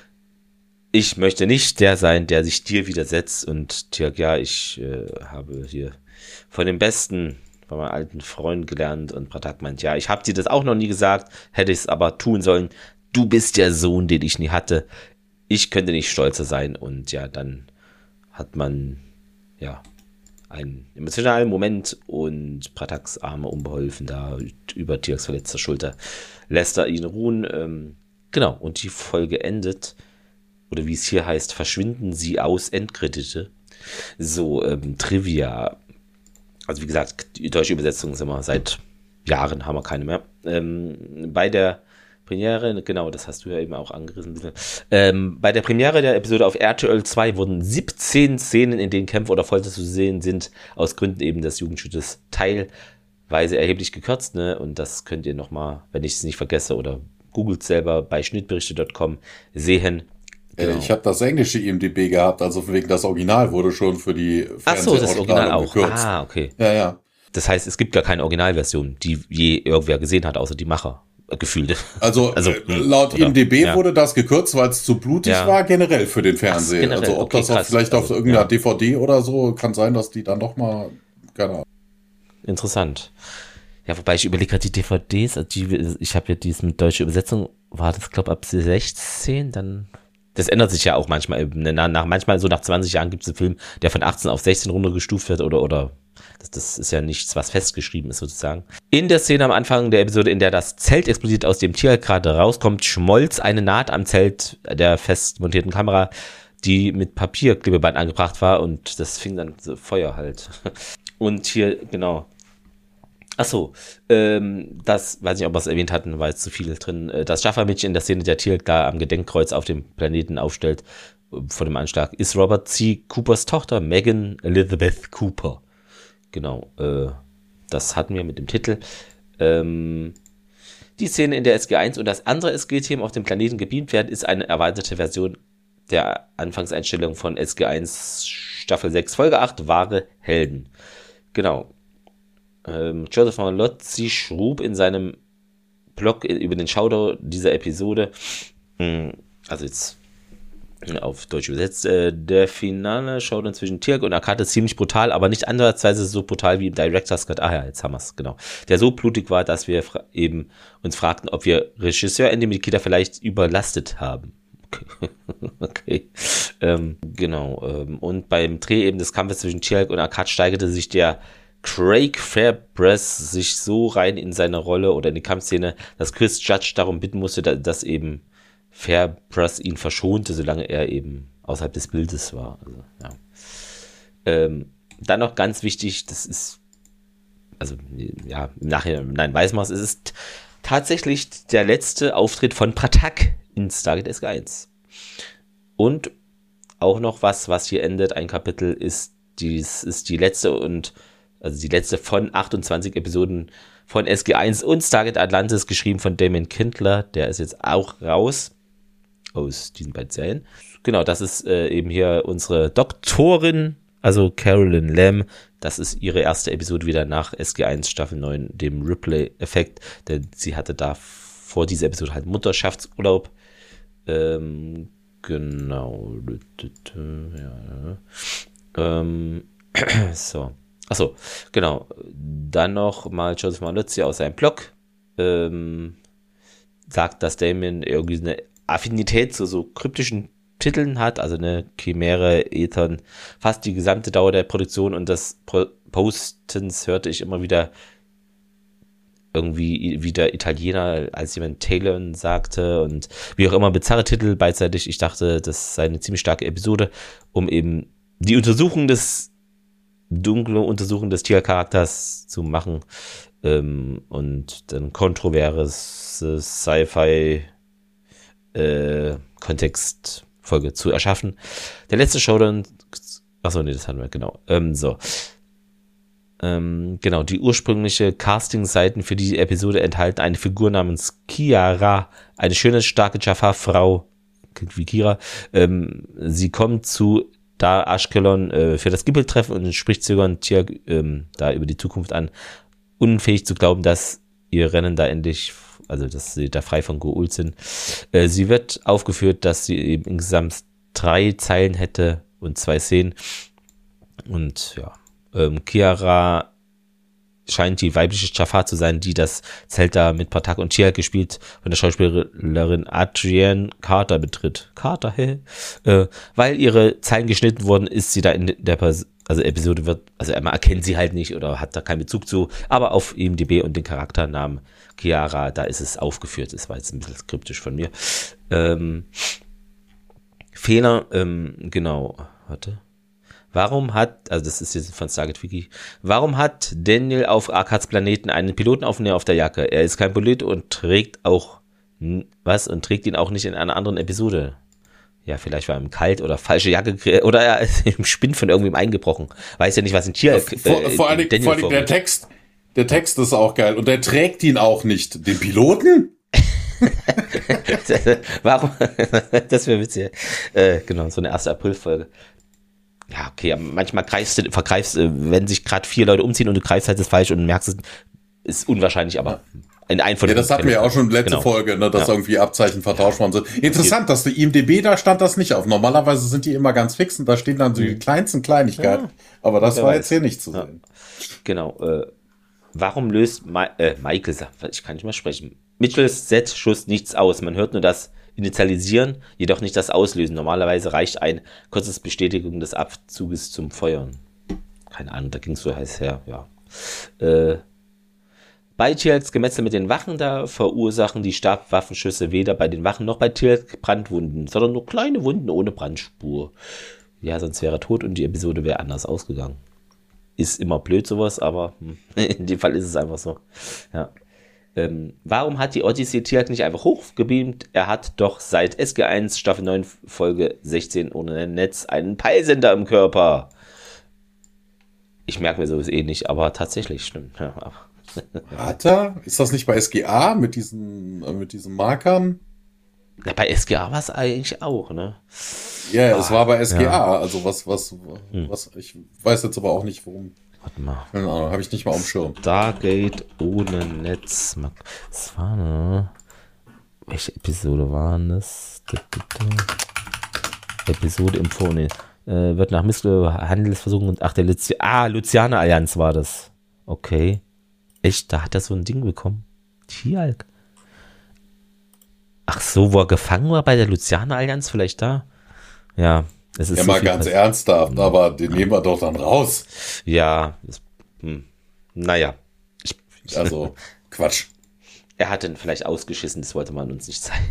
ich möchte nicht der sein, der sich dir widersetzt. Und Tiag, ja, ich habe hier von dem Besten, von meinem alten Freund gelernt. Und Pratak meint, ja, ich habe dir das auch noch nie gesagt, hätte ich es aber tun sollen. Du bist der Sohn, den ich nie hatte. Ich könnte nicht stolzer sein. Und ja, dann hat man, ja, einen emotionalen Moment, und Prataks Arme unbeholfen da über Tiags verletzter Schulter lässt er ihn ruhen. Genau, und die Folge endet, oder wie es hier heißt, verschwinden sie aus Endkredite. So, Trivia. Also wie gesagt, die deutsche Übersetzung ist immer, seit Jahren haben wir keine mehr. Bei der Premiere, genau, das hast du ja eben auch angerissen. Bei der Premiere der Episode auf RTL 2 wurden 17 Szenen, in denen Kämpfe oder Folter zu sehen sind, aus Gründen eben des Jugendschutzes teilweise erheblich gekürzt, ne? Und das könnt ihr nochmal, wenn ich es nicht vergesse, oder googelt selber bei schnittberichte.com sehen. Genau. Ich habe das englische IMDb gehabt, also wegen das Original wurde schon für die Fernsehausstrahlung das Original auch gekürzt. Ah, okay. Ja. Das heißt, es gibt gar keine Originalversion, die je irgendwer gesehen hat, außer die Macher. Gefühlt. Also laut IMDb wurde das gekürzt, weil es zu blutig war, generell für den Fernseher. Also ob das auch vielleicht auf irgendeiner DVD oder so, kann sein, dass die dann doch mal, keine Ahnung. Interessant. Ja, wobei ich überlege gerade die DVDs, also ich habe ja dies mit deutscher Übersetzung, war das glaube ab 16, dann, das ändert sich ja auch manchmal, manchmal so nach 20 Jahren gibt es einen Film, der von 18 auf 16 runtergestuft wird, oder das ist ja nichts, was festgeschrieben ist sozusagen. In der Szene am Anfang der Episode, in der das Zelt explodiert, aus dem Tiag gerade rauskommt, schmolz eine Naht am Zelt der fest montierten Kamera, die mit Papierklebeband angebracht war, und das fing dann so Feuer halt. Und hier, genau, Achso, das, weiß nicht, ob wir es erwähnt hatten, war jetzt zu viel drin. Das Jaffa-Mädchen in der Szene, der Teal'c da am Gedenkkreuz auf dem Planeten aufstellt, vor dem Anschlag, ist Robert C. Coopers Tochter, Megan Elizabeth Cooper. Genau, das hatten wir mit dem Titel. Die Szene, in der SG-1 und das andere SG-Team auf dem Planeten gebeamt werden, ist eine erweiterte Version der Anfangseinstellung von SG-1 Staffel 6, Folge 8, wahre Helden. Genau. Joseph Malozzi schrub in seinem Blog über den Showdown dieser Episode, also jetzt auf Deutsch übersetzt, der finale Showdown zwischen Teal'c und Akkad ist ziemlich brutal, aber nicht ansatzweise so brutal wie im Director's Cut. Ah ja, jetzt haben wir es, genau. Der so blutig war, dass wir eben uns fragten, ob wir Regisseur Andy Mikita vielleicht überlastet haben. Okay. Genau. Und beim Dreh eben des Kampfes zwischen Teal'c und Akkad steigerte sich der Craig Fairbrass sich so rein in seine Rolle oder in die Kampfszene, dass Chris Judge darum bitten musste, dass eben Fairbrass ihn verschonte, solange er eben außerhalb des Bildes war. Also, ja. Dann noch ganz wichtig, das ist, also ja, im Nachhinein weiß man es, ist tatsächlich der letzte Auftritt von Pratak in Stargate SG-1. Und auch noch was hier endet, ein Kapitel ist die letzte von 28 Episoden von SG-1 und Stargate Atlantis, geschrieben von Damon Kindler, der ist jetzt auch raus aus diesen beiden Serien. Genau, das ist eben hier unsere Doktorin, also Carolyn Lamb. Das ist ihre erste Episode wieder nach SG-1 Staffel 9, dem Ripley-Effekt, denn sie hatte da vor dieser Episode halt Mutterschaftsurlaub. Genau. Ja. So. Achso, genau. Dann noch mal Joseph Malozzi aus seinem Blog sagt, dass Damien irgendwie eine Affinität zu so kryptischen Titeln hat, also eine Chimäre, Ethern, fast die gesamte Dauer der Produktion und des Postens hörte ich immer wieder irgendwie wieder Italiener, als jemand Taylor sagte und wie auch immer bizarre Titel beidseitig. Ich dachte, das sei eine ziemlich starke Episode, um eben die dunkle Untersuchung des Tiercharakters zu machen und dann kontroverses Sci-Fi Kontextfolge zu erschaffen. Der letzte Showdown, achso, nee, das hatten wir, genau. Genau, die ursprüngliche Casting-Seiten für die Episode enthalten eine Figur namens Kiara, eine schöne, starke Jaffa-Frau, wie Kira. Sie kommt zu Ashkelon für das Gipfeltreffen und spricht zögernd da über die Zukunft an, unfähig zu glauben, dass ihr Rennen da endlich, also dass sie da frei von Goa'uld sind. Sie wird aufgeführt, dass sie eben insgesamt 3 Zeilen hätte und 2 Szenen. Und ja, Kiara scheint die weibliche Jaffa zu sein, die das Zelt da mit Pratak und Teal'c, gespielt von der Schauspielerin Adrienne Carter, betritt. Carter, weil ihre Zeilen geschnitten wurden, ist sie da in der Episode also man erkennt sie halt nicht oder hat da keinen Bezug zu, aber auf IMDb und den Charakternamen Kiara, da ist es aufgeführt. Das war jetzt ein bisschen kryptisch von mir. Fehler, genau, warte. Das ist jetzt von Stargate Wiki, warum hat Daniel auf Akkads Planeten einen Pilotenaufnäher auf der Jacke? Er ist kein Pilot und trägt ihn auch nicht in einer anderen Episode. Ja, vielleicht war ihm kalt oder falsche Jacke, oder er ist im Spind von irgendwem eingebrochen. Weiß ja nicht, was ein Tier vor allem der Text ist auch geil. Und er trägt ihn auch nicht. Den Piloten? Warum? Das wäre witzig. Genau, so eine 1. April-Folge. Ja, okay, aber manchmal vergreifst, wenn sich gerade 4 Leute umziehen und du greifst halt das falsch und merkst, es ist unwahrscheinlich, aber in einem von den das hatten wir ja auch schon letzte Folge, ne, dass irgendwie Abzeichen vertauscht worden sind. Interessant, dass die IMDb, da stand das nicht auf. Normalerweise sind die immer ganz fix und da stehen dann so die kleinsten Kleinigkeiten. Ja, aber das war jetzt hier nicht zu sehen. Genau. Warum löst Michael, ich kann nicht mehr sprechen, Mitchells Z-Schuss nichts aus? Man hört nur das Initialisieren, jedoch nicht das Auslösen. Normalerweise reicht ein kurzes Bestätigung des Abzuges zum Feuern. Keine Ahnung, da ging es so heiß her, ja. Bei Teal'cs Gemetzel mit den Wachen, da verursachen die Stabwaffenschüsse weder bei den Wachen noch bei Teal'c Brandwunden, sondern nur kleine Wunden ohne Brandspur. Ja, sonst wäre er tot und die Episode wäre anders ausgegangen. ist immer blöd sowas, aber in dem Fall ist es einfach so. Ja. Warum hat die Odyssey Tierk nicht einfach hochgebeamt? Er hat doch seit SG1 Staffel 9 Folge 16 ohne Netz einen Peilsender im Körper. Ich merke mir sowas eh nicht, aber tatsächlich stimmt. Ja, aber hat er? Ist das nicht bei SGA mit diesen Markern? Na, bei SGA war es eigentlich auch, ne? Ja, es war bei SGA. Also was, ich weiß jetzt aber auch nicht, worum. Warte mal. Keine Ahnung, habe ich nicht mal auf dem Schirm. Stargate ohne Netz. Was war ne? Welche Episode waren das? Episode im Vorne. Wird nach Handelsversuchen und der Lucianer Allianz war das. Okay. Echt, da hat er so ein Ding bekommen. Tjalk. Ach so, wo er gefangen war bei der Lucianer Allianz, vielleicht da? Ja, es ist ja, so mal ganz ernsthaft, aber den nehmen wir doch dann raus. Ja, naja. Also, Quatsch. Er hat den vielleicht ausgeschissen, das wollte man uns nicht zeigen.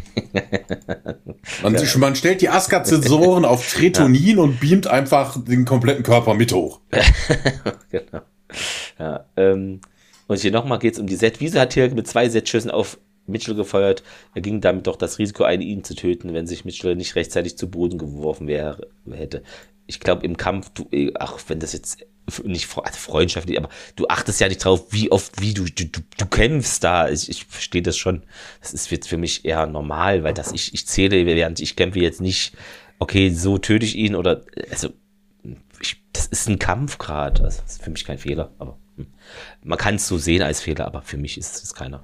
Man stellt die Asgard-Sensoren auf Tretonin und beamt einfach den kompletten Körper mit hoch. Genau. Ja, und hier nochmal geht es um die Set. Wieso hat Tjalk mit 2 Set-Schüssen auf Mitchell gefeuert? Er ging damit doch das Risiko ein, ihn zu töten, wenn sich Mitchell nicht rechtzeitig zu Boden geworfen hätte. Ich glaube, im Kampf, wenn das jetzt nicht freundschaftlich, aber du achtest ja nicht drauf, wie oft, wie du kämpfst da. Ich verstehe das schon. Das ist jetzt für mich eher normal, weil ich zähle, während ich kämpfe jetzt nicht, okay, so töte ich ihn oder, also, das ist ein Kampf gerade. Also, das ist für mich kein Fehler, aber man kann es so sehen als Fehler, aber für mich ist es keiner.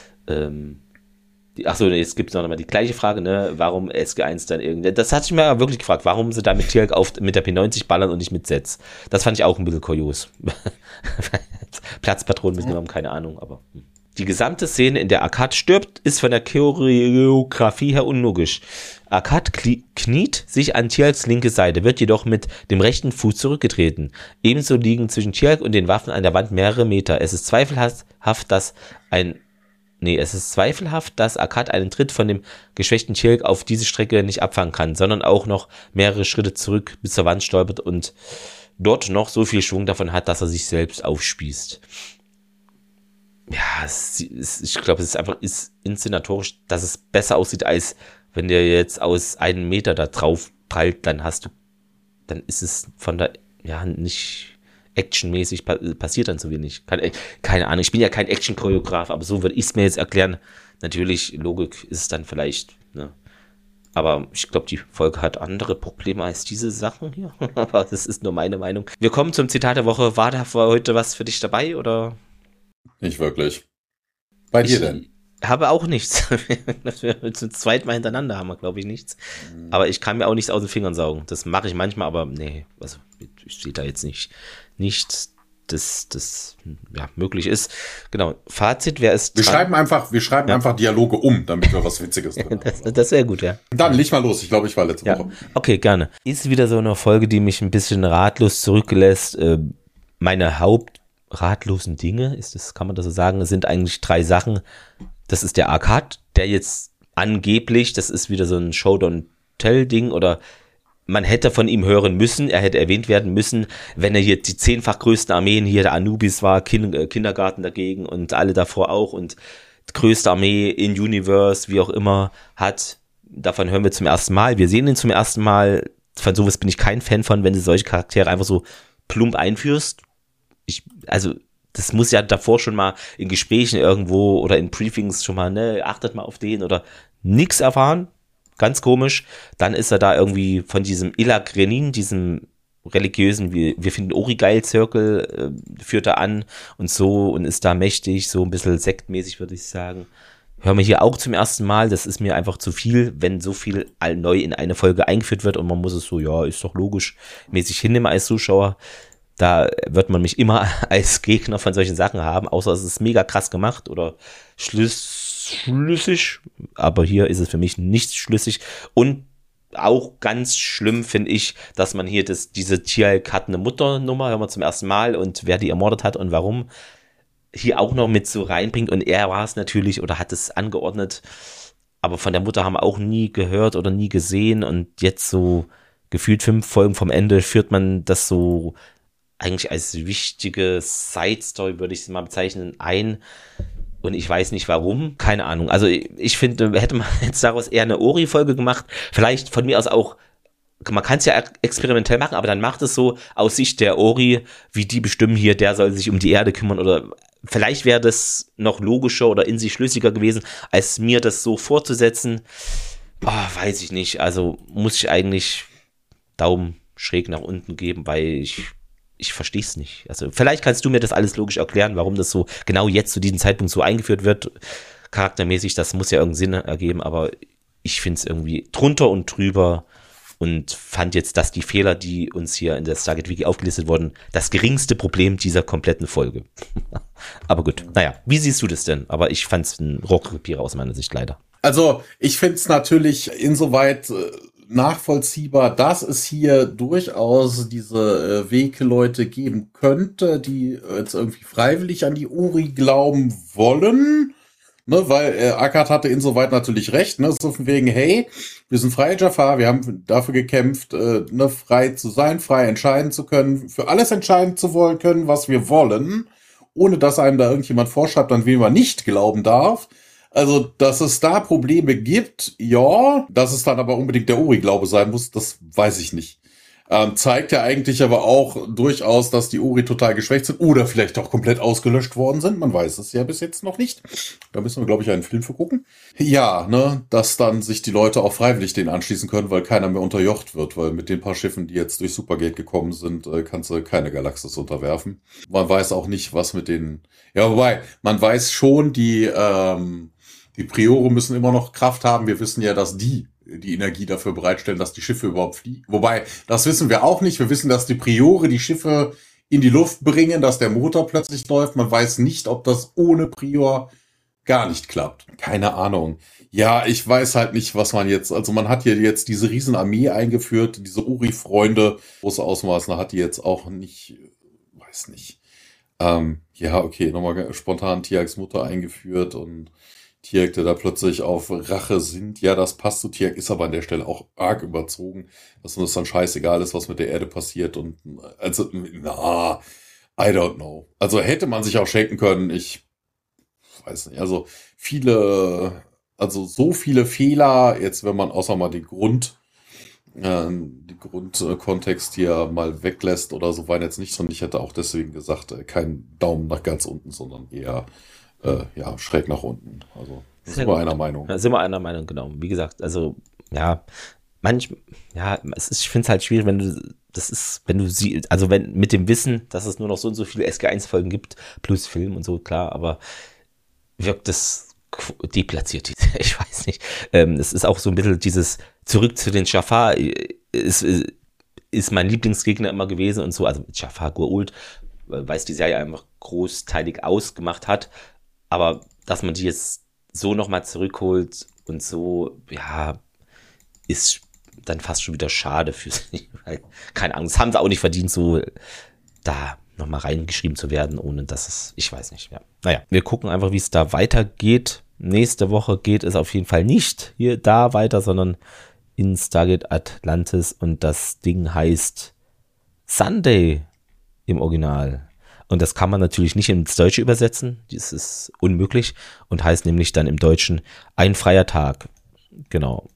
Jetzt gibt es noch mal die gleiche Frage, ne? Warum SG1 dann irgendwie. Das hatte ich mir wirklich gefragt, warum sie da mit Tjalk mit der P90 ballern und nicht mit Sets. Das fand ich auch ein bisschen kurios. Platzpatronen mitgenommen, keine Ahnung, aber. Die gesamte Szene, in der Akkad stirbt, ist von der Choreografie her unlogisch. Akkad kniet sich an Tjalks linke Seite, wird jedoch mit dem rechten Fuß zurückgetreten. Ebenso liegen zwischen Tjalk und den Waffen an der Wand mehrere Meter. Es ist zweifelhaft, dass Akkad einen Tritt von dem geschwächten Tjalk auf diese Strecke nicht abfangen kann, sondern auch noch mehrere Schritte zurück bis zur Wand stolpert und dort noch so viel Schwung davon hat, dass er sich selbst aufspießt. Ja, ich glaube, es ist inszenatorisch, dass es besser aussieht, als wenn der jetzt aus 1 Meter da drauf prallt, dann ist es von der, nicht actionmäßig passiert dann so wenig. Keine Ahnung, ich bin ja kein Action-Choreograf, aber so würde ich es mir jetzt erklären. Natürlich, Logik ist es dann vielleicht, ne? Aber ich glaube, die Folge hat andere Probleme als diese Sachen hier. Aber das ist nur meine Meinung. Wir kommen zum Zitat der Woche. War da heute was für dich dabei, oder? Nicht wirklich. Bei dir denn? Habe auch nichts. Zum zweiten Mal hintereinander haben wir, glaube ich, nichts. Aber ich kann mir auch nichts aus den Fingern saugen. Das mache ich manchmal, aber nee, also ich sehe da jetzt nichts, das möglich ist. Genau, Fazit, wer ist Wir schreiben einfach Dialoge um, damit wir was Witziges drin haben. Das wäre gut, ja. Dann leg mal los, ich glaube, ich war letzte Woche. Okay, gerne. Ist wieder so eine Folge, die mich ein bisschen ratlos zurücklässt. Meine hauptratlosen Dinge, kann man das so sagen, sind eigentlich 3 Sachen. Das ist der Akkad, der jetzt angeblich, das ist wieder so ein Show-Don't-Tell-Ding, oder man hätte von ihm hören müssen, er hätte erwähnt werden müssen, wenn er hier die 10-fach größten Armeen, hier der Anubis war, Kindergarten dagegen und alle davor auch und die größte Armee in Universe, wie auch immer, hat. Davon hören wir zum ersten Mal. Wir sehen ihn zum ersten Mal. Von sowas bin ich kein Fan von, wenn du solche Charaktere einfach so plump einführst. Das muss ja davor schon mal in Gesprächen irgendwo oder in Briefings schon mal, ne, achtet mal auf den oder nix erfahren. Ganz komisch. Dann ist er da irgendwie von diesem Ilak Renin, diesem religiösen, wir finden Ori-Geil-Zirkel, führt er an und so und ist da mächtig, so ein bisschen sektmäßig, würde ich sagen. Hören wir hier auch zum ersten Mal. Das ist mir einfach zu viel, wenn so viel neu in eine Folge eingeführt wird und man muss es so, ja, ist doch logisch, mäßig hinnehmen als Zuschauer. Da wird man mich immer als Gegner von solchen Sachen haben, außer es ist mega krass gemacht oder schlüssig. Aber hier ist es für mich nicht schlüssig. Und auch ganz schlimm finde ich, dass man hier diese Tjalk hat eine Mutternummer, hören wir zum ersten Mal, und wer die ermordet hat und warum, hier auch noch mit so reinbringt. Und er war es natürlich oder hat es angeordnet. Aber von der Mutter haben wir auch nie gehört oder nie gesehen. Und jetzt so gefühlt 5 Folgen vom Ende führt man das so eigentlich als wichtige Side-Story, würde ich es mal bezeichnen, ein. Und ich weiß nicht warum, keine Ahnung. Also ich finde, hätte man jetzt daraus eher eine Ori-Folge gemacht, vielleicht von mir aus auch, man kann es ja experimentell machen, aber dann macht es so aus Sicht der Ori, wie die bestimmen hier, der soll sich um die Erde kümmern oder vielleicht wäre das noch logischer oder in sich schlüssiger gewesen, als mir das so vorzusetzen. Weiß ich nicht, also muss ich eigentlich Daumen schräg nach unten geben, weil ich verstehe es nicht. Also vielleicht kannst du mir das alles logisch erklären, warum das so genau jetzt zu diesem Zeitpunkt so eingeführt wird, charaktermäßig, das muss ja irgendeinen Sinn ergeben, aber ich finde es irgendwie drunter und drüber und fand jetzt, dass die Fehler, die uns hier in der Stargate Wiki aufgelistet wurden, das geringste Problem dieser kompletten Folge. Aber gut, naja, wie siehst du das denn? Aber ich fand es ein Rohrkrepierer aus meiner Sicht leider. Also ich finde es natürlich insoweit nachvollziehbar, dass es hier durchaus diese Wegeleute geben könnte, die jetzt irgendwie freiwillig an die Ori glauben wollen. Ne, weil Akkad hatte insoweit natürlich recht, ne, so von wegen, hey, wir sind freie Jafar, wir haben dafür gekämpft, ne, frei zu sein, frei entscheiden zu können, für alles entscheiden zu wollen können, was wir wollen, ohne dass einem da irgendjemand vorschreibt, an wen man nicht glauben darf. Also, dass es da Probleme gibt, ja, dass es dann aber unbedingt der Ori-Glaube sein muss, das weiß ich nicht. Zeigt ja eigentlich aber auch durchaus, dass die Ori total geschwächt sind oder vielleicht auch komplett ausgelöscht worden sind. Man weiß es ja bis jetzt noch nicht. Da müssen wir, glaube ich, einen Film für gucken. Ja, ne, dass dann sich die Leute auch freiwillig denen anschließen können, weil keiner mehr unterjocht wird, weil mit den paar Schiffen, die jetzt durch Supergate gekommen sind, kannst du keine Galaxis unterwerfen. Man weiß auch nicht, was mit den, ja, wobei, man weiß schon, die Priore müssen immer noch Kraft haben. Wir wissen ja, dass die Energie dafür bereitstellen, dass die Schiffe überhaupt fliegen. Wobei, das wissen wir auch nicht. Wir wissen, dass die Priore die Schiffe in die Luft bringen, dass der Motor plötzlich läuft. Man weiß nicht, ob das ohne Prior gar nicht klappt. Keine Ahnung. Ja, ich weiß halt nicht, was man jetzt, also man hat hier jetzt diese Riesenarmee eingeführt, diese Uri-Freunde, große Ausmaße hat die jetzt auch nicht, weiß nicht. Ja, okay, nochmal spontan Tiags Mutter eingeführt und Tiag, der da plötzlich auf Rache sind. Ja, das passt zu Tiag, ist aber an der Stelle auch arg überzogen, dass uns dann scheißegal ist, was mit der Erde passiert und also, na, I don't know. Also hätte man sich auch schenken können, ich weiß nicht, also so viele Fehler, jetzt wenn man außer mal die Grundkontext hier mal weglässt oder so, waren jetzt nicht, und ich hätte auch deswegen gesagt, kein Daumen nach ganz unten, sondern eher schräg nach unten. Also sind wir einer Meinung. Da sind wir einer Meinung, genau. Wie gesagt, also ja, ich finde es halt schwierig, wenn du sie, also wenn mit dem Wissen, dass es nur noch so und so viele SG1-Folgen gibt, plus Film und so, klar, aber wirkt das deplatziert, ich weiß nicht. Es ist auch so ein bisschen dieses Zurück zu den Jafar ist mein Lieblingsgegner immer gewesen und so, also Jafar Goa'uld, weil es die Serie einfach großteilig ausgemacht hat, aber dass man die jetzt so nochmal zurückholt und so, ja, ist dann fast schon wieder schade für sie, weil, keine Ahnung, das haben sie auch nicht verdient, so da nochmal reingeschrieben zu werden, ohne dass es, ich weiß nicht, ja. Naja, wir gucken einfach, wie es da weitergeht. Nächste Woche geht es auf jeden Fall nicht hier da weiter, sondern in Stargate Atlantis und das Ding heißt Sunday im Original. Und das kann man natürlich nicht ins Deutsche übersetzen. Das ist unmöglich und heißt nämlich dann im Deutschen ein freier Tag. Genau.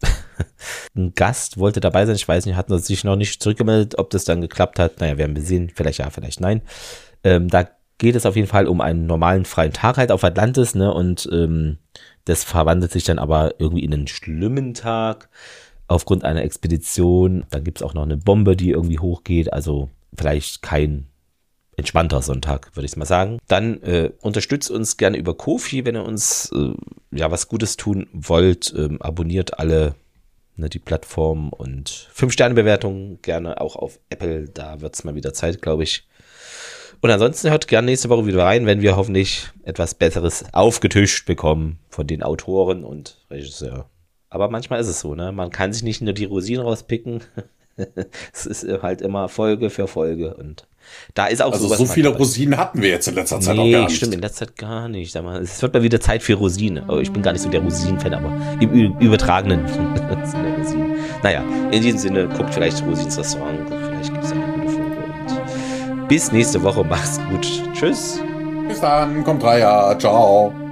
Ein Gast wollte dabei sein. Ich weiß nicht, hat er sich noch nicht zurückgemeldet, ob das dann geklappt hat. Naja, werden wir sehen. Vielleicht ja, vielleicht nein. Da geht es auf jeden Fall um einen normalen freien Tag halt auf Atlantis, ne? Und das verwandelt sich dann aber irgendwie in einen schlimmen Tag aufgrund einer Expedition. Dann gibt es auch noch eine Bombe, die irgendwie hochgeht. Also vielleicht kein entspannter Sonntag, würde ich mal sagen. Dann unterstützt uns gerne über Ko-fi, wenn ihr uns was Gutes tun wollt. Abonniert alle die Plattform und 5-Sterne-Bewertungen gerne auch auf Apple. Da wird es mal wieder Zeit, glaube ich. Und ansonsten hört gerne nächste Woche wieder rein, wenn wir hoffentlich etwas Besseres aufgetischt bekommen von den Autoren und Regisseur. Aber manchmal ist es so, ne? Man kann sich nicht nur die Rosinen rauspicken. Es ist halt immer Folge für Folge und da ist auch also so viele Rosinen hatten wir jetzt in letzter Zeit auch gar nicht. Stimmt, in letzter Zeit gar nicht. Es wird mal wieder Zeit für Rosinen. Ich bin gar nicht so der Rosinen-Fan, aber im übertragenen Sinne Rosinen. Naja, in diesem Sinne, guckt vielleicht Rosins Restaurant. Vielleicht gibt es eine gute Folge. Und Bis nächste Woche. Mach's gut. Tschüss. Bis dann, kommt Dreier. Ciao.